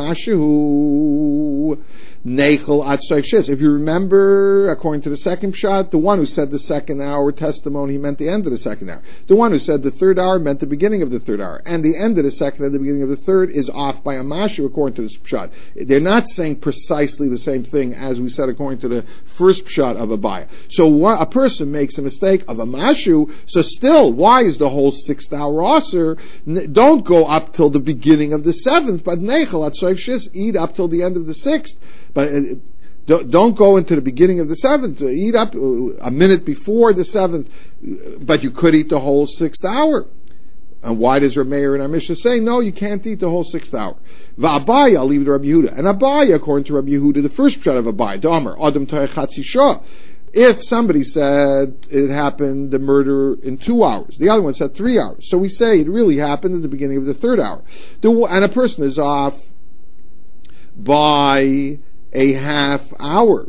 Mashahu Nechel at Shis. If you remember, according to the second pshat, the one who said the 2nd hour testimony, he meant the end of the 2nd hour. The one who said the 3rd hour meant the beginning of the 3rd hour. And the end of the 2nd and the beginning of the 3rd is off by a mashu according to this pshat. They're not saying precisely the same thing as we said according to the first pshat of Abaya. So a person makes a mistake of a mashu, so still, why is the whole 6th hour aser? Don't go up till the beginning of the 7th, but nechel at shis, eat up till the end of the 6th. But don't go into the beginning of the 7th. Eat up a minute before the 7th, but you could eat the whole 6th hour. And why does Reb Meir in our Mishnah say, no, you can't eat the whole 6th hour? Va'abaya, I'll leave it to Rabbi Yehuda. And Abaya, according to Rabbi Yehuda, the first pshat of Abaya, Damar, Adam Taya Chatzi Shah. If somebody said it happened, the murder in 2 hours, the other one said 3 hours. So we say it really happened at the beginning of the 3rd hour. And a person is off by a half hour.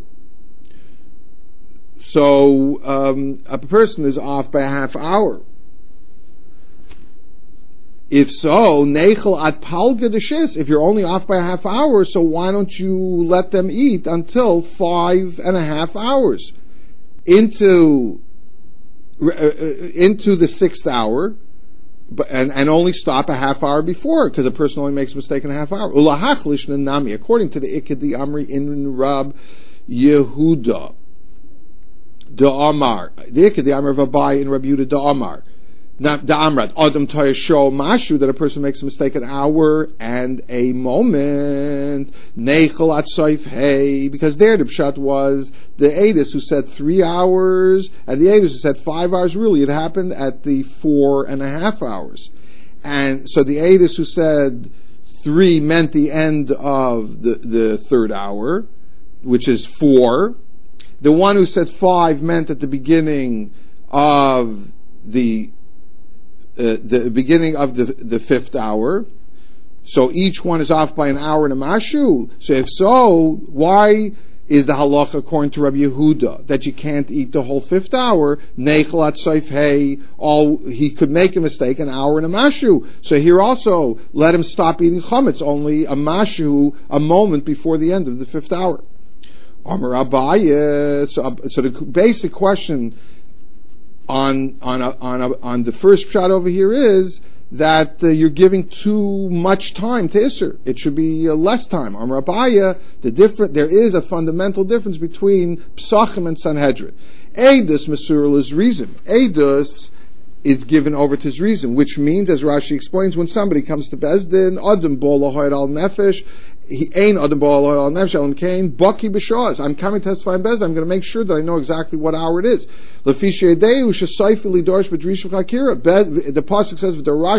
So a person is off by a half hour. If so, neichel at palga deshis. If you're only off by a half hour, so why don't you let them eat until 5.5 hours into the 6th hour, and only stop a half hour before, because a person only makes a mistake in a half hour. Ulahachlish nami, according to the Ikad the Amri in Rab Yehuda da Amar, the Ikad the Amri of Abai in Rab Yehuda da Amar. Not the Amrad, Adam Toya Show Mashu, that a person makes a mistake an hour and a moment. Neichel at Soif Hey, because there the Pshat was the Eidus who said 3 hours, and the Eidus who said 5 hours. Really, it happened at the 4.5 hours. And so the Eidus who said 3 meant the end of the 3rd hour, which is 4. The one who said 5 meant at the beginning of the beginning of the 5th hour. So each one is off by an hour and a mashu. So if so, why is the halacha according to Rabbi Yehuda that you can't eat the whole 5th hour? Neichelat soif hey, he could make a mistake an hour and a mashu. So here also, let him stop eating chametz, only a mashu, a moment before the end of the 5th hour. Amar Abaye. So the basic question on the first shot over here is that you're giving too much time to Isser. It should be less time. Amar Abaye, there is a fundamental difference between Psachim and Sanhedrin. Eidus Mesurul is reason. Eidus is given over to his reason, which means, as Rashi explains, when somebody comes to Bezdin, Adam Bo Lahoyd al Nefesh, I'm coming to testify in Bez. I'm going to make sure that I know exactly what hour it is. The pasuk says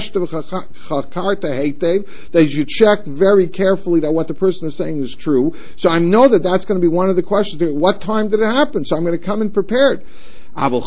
that you should check very carefully that what the person is saying is true. So I know that that's going to be one of the questions. What time did it happen? So I'm going to come in prepared. So the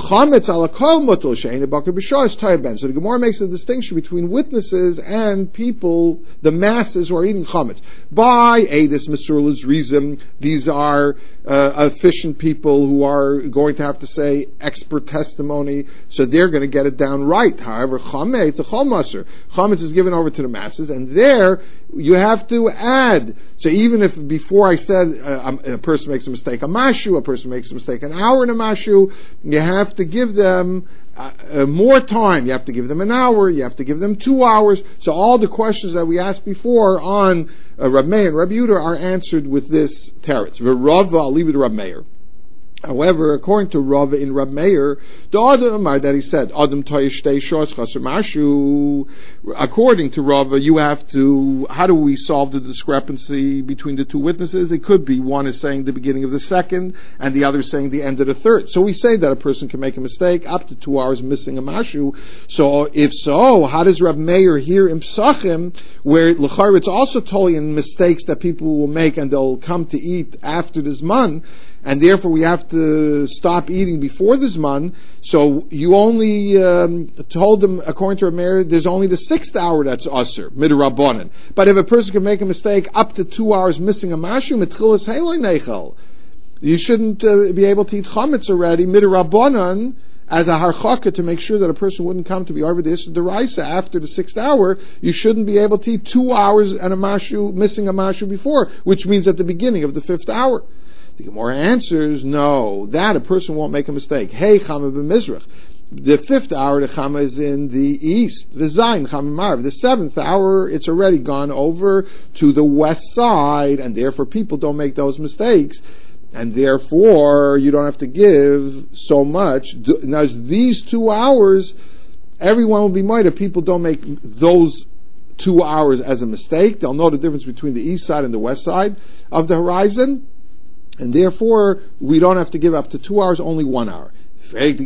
Gemara makes a distinction between witnesses and people, the masses who are eating chametz. By Eidus Mesurla's reason, these are efficient people who are going to have to say expert testimony, so they're going to get it down right. However, chametz, a chol maser, chametz is given over to the masses, and there you have to add. So even if before I said a person makes a mistake a mashu, a person makes a mistake an hour in a mashu, you have to give them more time. You have to give them an hour. You have to give them 2 hours. So all the questions that we asked before on Rab Meir and Rab Yehuda are answered with this teretz. Rava, I'll leave it to Rab Meir. However, according to Rava in Rab Meir, the Adamar that he said, Adam Toyishtei Shos Chaser Mashu, according to Rava, you have to, how do we solve the discrepancy between the two witnesses? It could be one is saying the beginning of the 2nd, and the other is saying the end of the 3rd. So we say that a person can make a mistake up to 2 hours missing a Mashu. So if so, how does Rab Meir here in Psachim, where L'char it's also totally in mistakes that people will make and they'll come to eat after the Zman, and therefore we have to stop eating before the Zman. So you only told them, according to Rameir, there's only the 6th hour that's Asr, Midrabanan. But if a person can make a mistake up to 2 hours missing a Mashu, Mitchilas Heiloi Neichel, you shouldn't be able to eat Chametz already, Midrabanan, as a harchaka to make sure that a person wouldn't come to be over the Isser Deraisa after the 6th hour. You shouldn't be able to eat 2 hours and a Mashu, missing a Mashu before, which means at the beginning of the 5th hour. The Gemara answers, no, that a person won't make a mistake. Hey, Chama b'Mizrach. The 5th hour, the Chama is in the east. The Zayin, Chama Marv. The 7th hour, it's already gone over to the west side, and therefore people don't make those mistakes. And therefore, you don't have to give so much. Now, these 2 hours, everyone will be made if people don't make those 2 hours as a mistake. They'll know the difference between the east side and the west side of the horizon. And therefore, we don't have to give up to 2 hours, only 1 hour. So why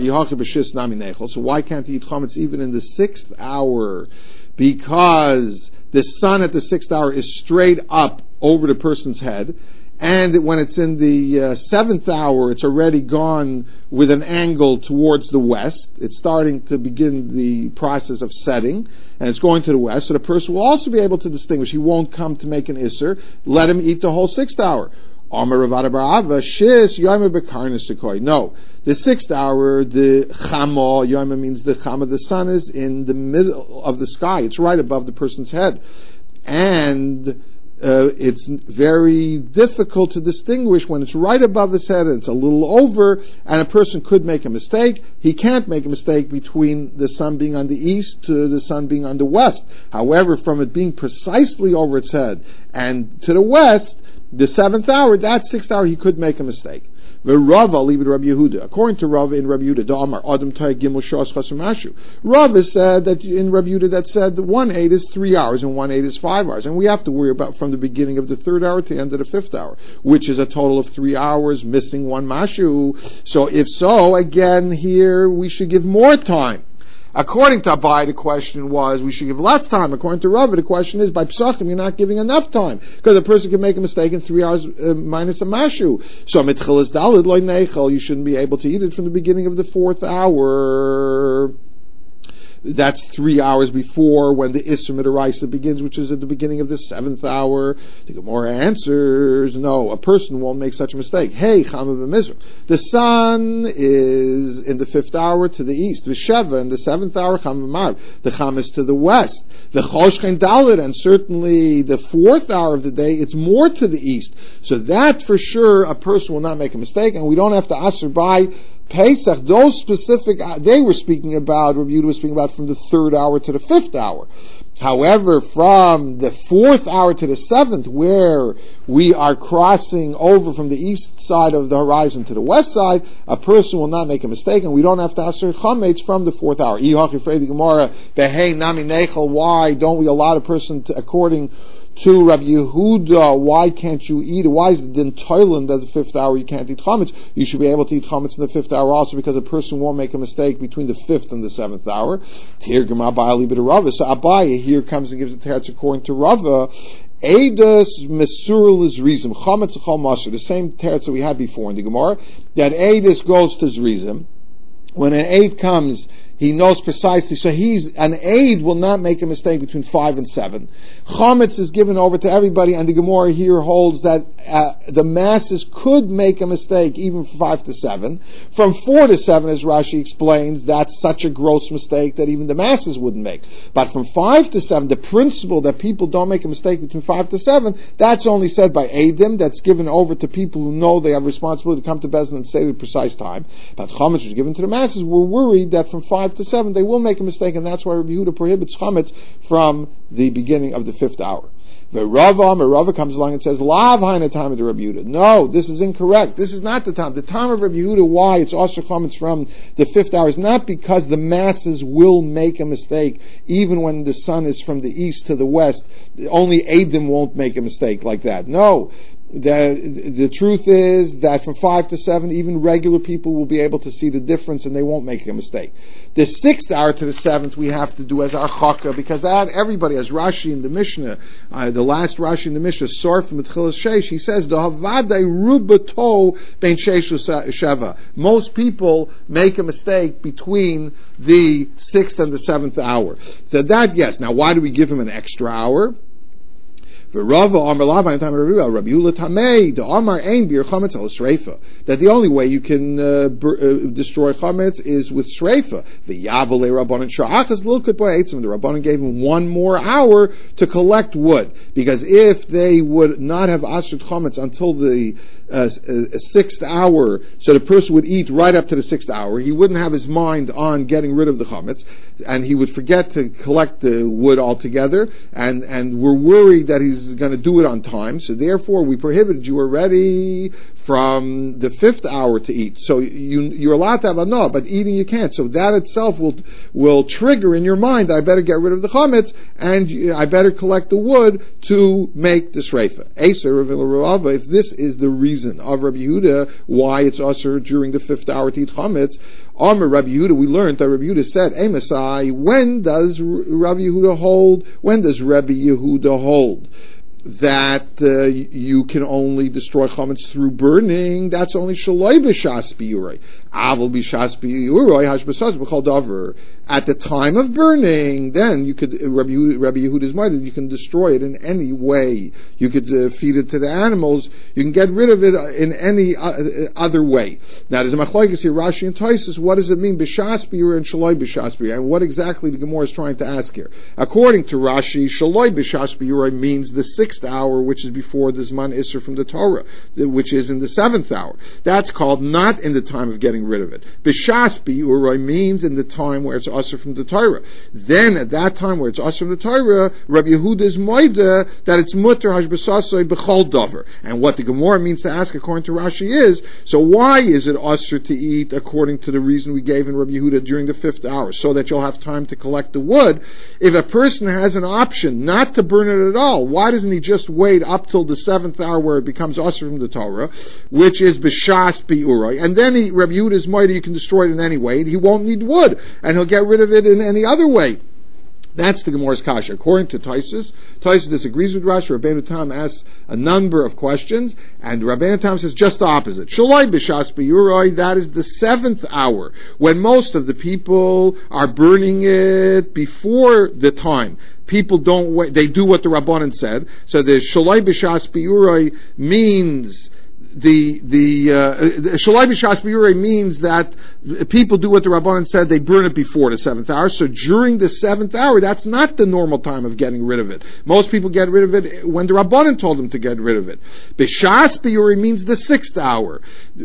can't he eat chametz even in the 6th hour? Because the sun at the 6th hour is straight up over the person's head, and when it's in the 7th hour, it's already gone with an angle towards the west. It's starting to begin the process of setting, and it's going to the west, so the person will also be able to distinguish. He won't come to make an Isser. Let him eat the whole 6th hour. Amar Ravada Barava, Shis Yomer Bekarnas Sekoi. No, the 6th hour, the Chama, Yomer means the Chama, the sun is in the middle of the sky. It's right above the person's head. And it's very difficult to distinguish when it's right above his head and it's a little over, and a person could make a mistake. He can't make a mistake between the sun being on the east to the sun being on the west. However, from it being precisely over its head and to the west, the 7th hour, that 6th hour, he could make a mistake. Rava, leave it to Rabbi Yehuda. According to Rava in Rabbi Yehuda, Da'amar Adam Tay Gimel Shas Chasumashu. Rava said that in Rabbi Yehuda that said that 1/8 is 3 hours and 1/8 is 5 hours, and we have to worry about from the beginning of the 3rd hour to the end of the 5th hour, which is a total of 3 hours, missing 1 mashu. So if so, again here we should give more time. According to Abai, the question was, we should give less time. According to Rava, the question is, by Psachim, you're not giving enough time. Because a person can make a mistake in 3 hours minus a mashu. So, mitchilas dalid loy neichel, you shouldn't be able to eat it from the beginning of the 4th hour. That's 3 hours before when the Isser Midaraisa begins, which is at the beginning of the 7th hour. The Gemara answers, no, a person won't make such a mistake. Hey, Chama b'Mizrach. The sun is in the 5th hour to the east. The Sheva in the 7th hour, Chama b'Marav. The Chama is to the west. The Choshchein Dalit, and certainly the 4th hour of the day, it's more to the east. So that for sure, a person will not make a mistake, and we don't have to asher by Pesach, those specific, they were speaking about, Rabbi Yehuda was speaking about from the 3rd hour to the 5th hour. However, from the 4th hour to the 7th, where we are crossing over from the east side of the horizon to the west side, a person will not make a mistake, and we don't have to assert chametz from the 4th hour. Why don't we allow a person to, according to Rabbi Yehuda, why can't you eat it? Why is it in Thailand that the 5th hour you can't eat chametz? You should be able to eat chametz in the 5th hour also, because a person won't make a mistake between the 5th and the 7th hour. So Abaye here comes and gives a teretz according to Rava. Eidos mesurul is rizim chametz chol masur. The same teretz that we had before in the Gemara, that Eidos goes to zrizim. When an aid comes, he knows precisely. So an aid will not make a mistake between 5 and 7. Chametz is given over to everybody, and the Gemara here holds that the masses could make a mistake even from 5 to 7. From 4 to 7, as Rashi explains, that's such a gross mistake that even the masses wouldn't make. But from 5 to 7, the principle that people don't make a mistake between 5 to 7, that's only said by Eidim, that's given over to people who know they have responsibility to come to Bezdin and say the precise time. But Chametz was given to the masses. We're worried that from 5 to 7, they will make a mistake, and that's why Rabbi Yehuda prohibits chametz from the beginning of the 5th hour. Rava comes along and says, Lav haina time of the Rabbi Yehuda. No, this is incorrect. This is not the time. The time of Rabbi Yehuda, why it's also chametz from the 5th hour, is not because the masses will make a mistake, even when the sun is from the east to the west. Only Eidim won't make a mistake like that. No. The truth is that from 5 to 7, even regular people will be able to see the difference and they won't make a mistake. The 6th hour to the 7th we have to do as our chaka, because that everybody, as Rashi in the Mishnah, the last Rashi in the Mishnah, Sorf Mitchilas Sheish, he says, Dohavadai Rubato Ben Sheish Sheva. Most people make a mistake between the 6th and the 7th hour. So that, yes. Now, why do we give him an extra hour? That the only way you can destroy chametz is with shreifa. The Rabbanan gave him 1 more hour to collect wood, because if they would not have ashered chametz until the 6th hour, so the person would eat right up to the 6th hour, he wouldn't have his mind on getting rid of the chametz, and he would forget to collect the wood altogether, and we're worried that he's going to do it on time, so therefore we prohibited you already from the 5th hour to eat. So you're allowed to have a no, but eating you can't. So that itself will trigger in your mind that I better get rid of the chametz, and I better collect the wood to make the shreifa. If this is the reason of Rabbi Yehuda why it's usher during the 5th hour to eat chametz, Amar Rabbi Yehuda, we learned that Rabbi Yehuda said, Masai, when does Rabbi Yehuda hold? When does Rabbi Yehuda hold that you can only destroy chametz through burning? That's only shaloi b'shas b'yurei. Aval b'shas b'yurei hash b'sas b'chol davar. At the time of burning, then you could, Rabbi Yehuda's mind, you can destroy it in any way. You could feed it to the animals. You can get rid of it in any other way. Now, there's a machlokes here, Rashi and Tosfos. What does it mean, b'shas biura and shaloi b'shas biura? And what exactly the Gemara is trying to ask here? According to Rashi, shaloi b'shas biura means the 6th hour, which is before the Zman Isser from the Torah, which is in the 7th hour. That's called not in the time of getting rid of it. B'shas biura means in the time where it's Asr from the Torah. Then at that time where it's Asr from the Torah, Rabbi Yehuda is moida that it's mutter hashbasasoi b'chol davar. And what the Gemara means to ask according to Rashi is, so why is it Asr to eat according to the reason we gave in Rabbi Yehuda during the 5th hour, so that you'll have time to collect the wood? If a person has an option not to burn it at all, why doesn't he just wait up till the 7th hour where it becomes Asr from the Torah, which is b'shas bi'uroi, and then Rabbi Yehuda is moida, you can destroy it in any way, he won't need wood, and he'll get rid of it in any other way. That's the Gemara's kasha. According to Tosfos disagrees with Rashi. Rabbeinu Tam asks a number of questions, and Rabbeinu Tam says just the opposite. Shaloi b'shas bi'uroi, that is the 7th hour, when most of the people are burning it before the time. People don't wait, they do what the Rabbanan said. So the Shaloi b'shas bi'uroi means the Shaloi b'shas bi'urei means that people do what the Rabbanan said, they burn it before the 7th hour. So during the 7th hour, that's not the normal time of getting rid of it. Most people get rid of it when the Rabbanan told them to get rid of it. B'shas bi'urei means the 6th hour,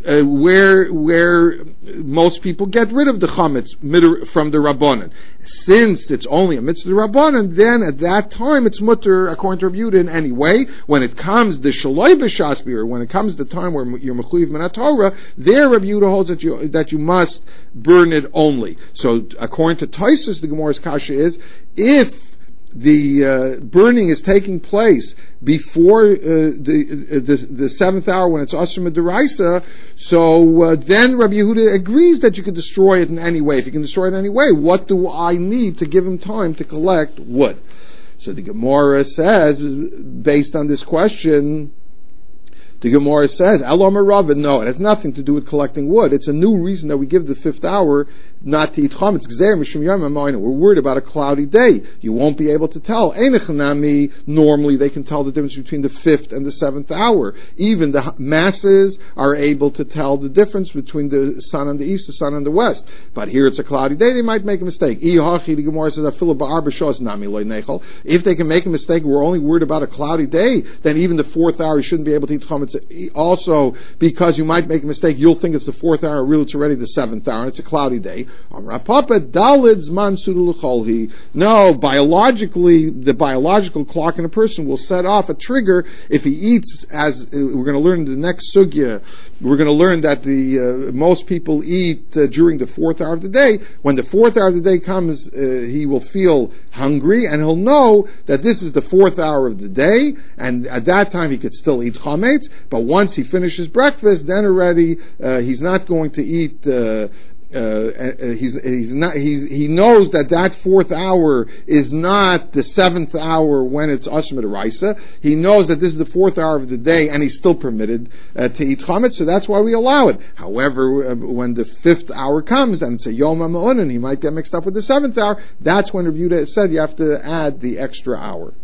where most people get rid of the chametz from the Rabbanan. Since it's only a mitzvah Rabbanan, then at that time it's mutter according to Rabbi Yehuda in any way. When it comes the Shaloi b'shas bi'urei, when it comes the time where you're mechuyev min haTorah, there Rabbi Yehuda holds that you must burn it only. So according to Tosfos, the Gemara's kasha is, if the burning is taking place before the 7th hour when it's Asr D'Oraisa, so then Rabbi Yehuda agrees that you can destroy it in any way. If you can destroy it in any way, what do I need to give him time to collect wood? So the Gemara says, based on this question, the Gemara says, Elam Rav, no, it has nothing to do with collecting wood. It's a new reason that we give the 5th hour not to eat chametz. We're worried about a cloudy day. You won't be able to tell. Normally they can tell the difference between the 5th and the 7th hour. Even the masses are able to tell the difference between the sun on the east, the sun on the west. But here it's a cloudy day, they might make a mistake. The Gemara says, if they can make a mistake, we're only worried about a cloudy day, then even the 4th hour you shouldn't be able to eat chametz. Also, because you might make a mistake, you'll think it's the 4th hour, really it's already the 7th hour, and it's a cloudy day. No, biologically, the biological clock in a person will set off a trigger if he eats, as we're going to learn in the next sugya, we're going to learn that most people eat during the 4th hour of the day. When the 4th hour of the day comes, he will feel hungry, and he'll know that this is the 4th hour of the day, and at that time he could still eat chametz, but once he finishes breakfast, then already he's not going to eat. He knows that 4th hour is not the 7th hour when it's Asr D'Oraisa. He knows that this is the 4th hour of the day, and he's still permitted to eat chametz, so that's why we allow it. However, when the 5th hour comes, and it's a Yom HaMa'un, and he might get mixed up with the 7th hour, that's when Rabbi Yehuda said you have to add the extra hour.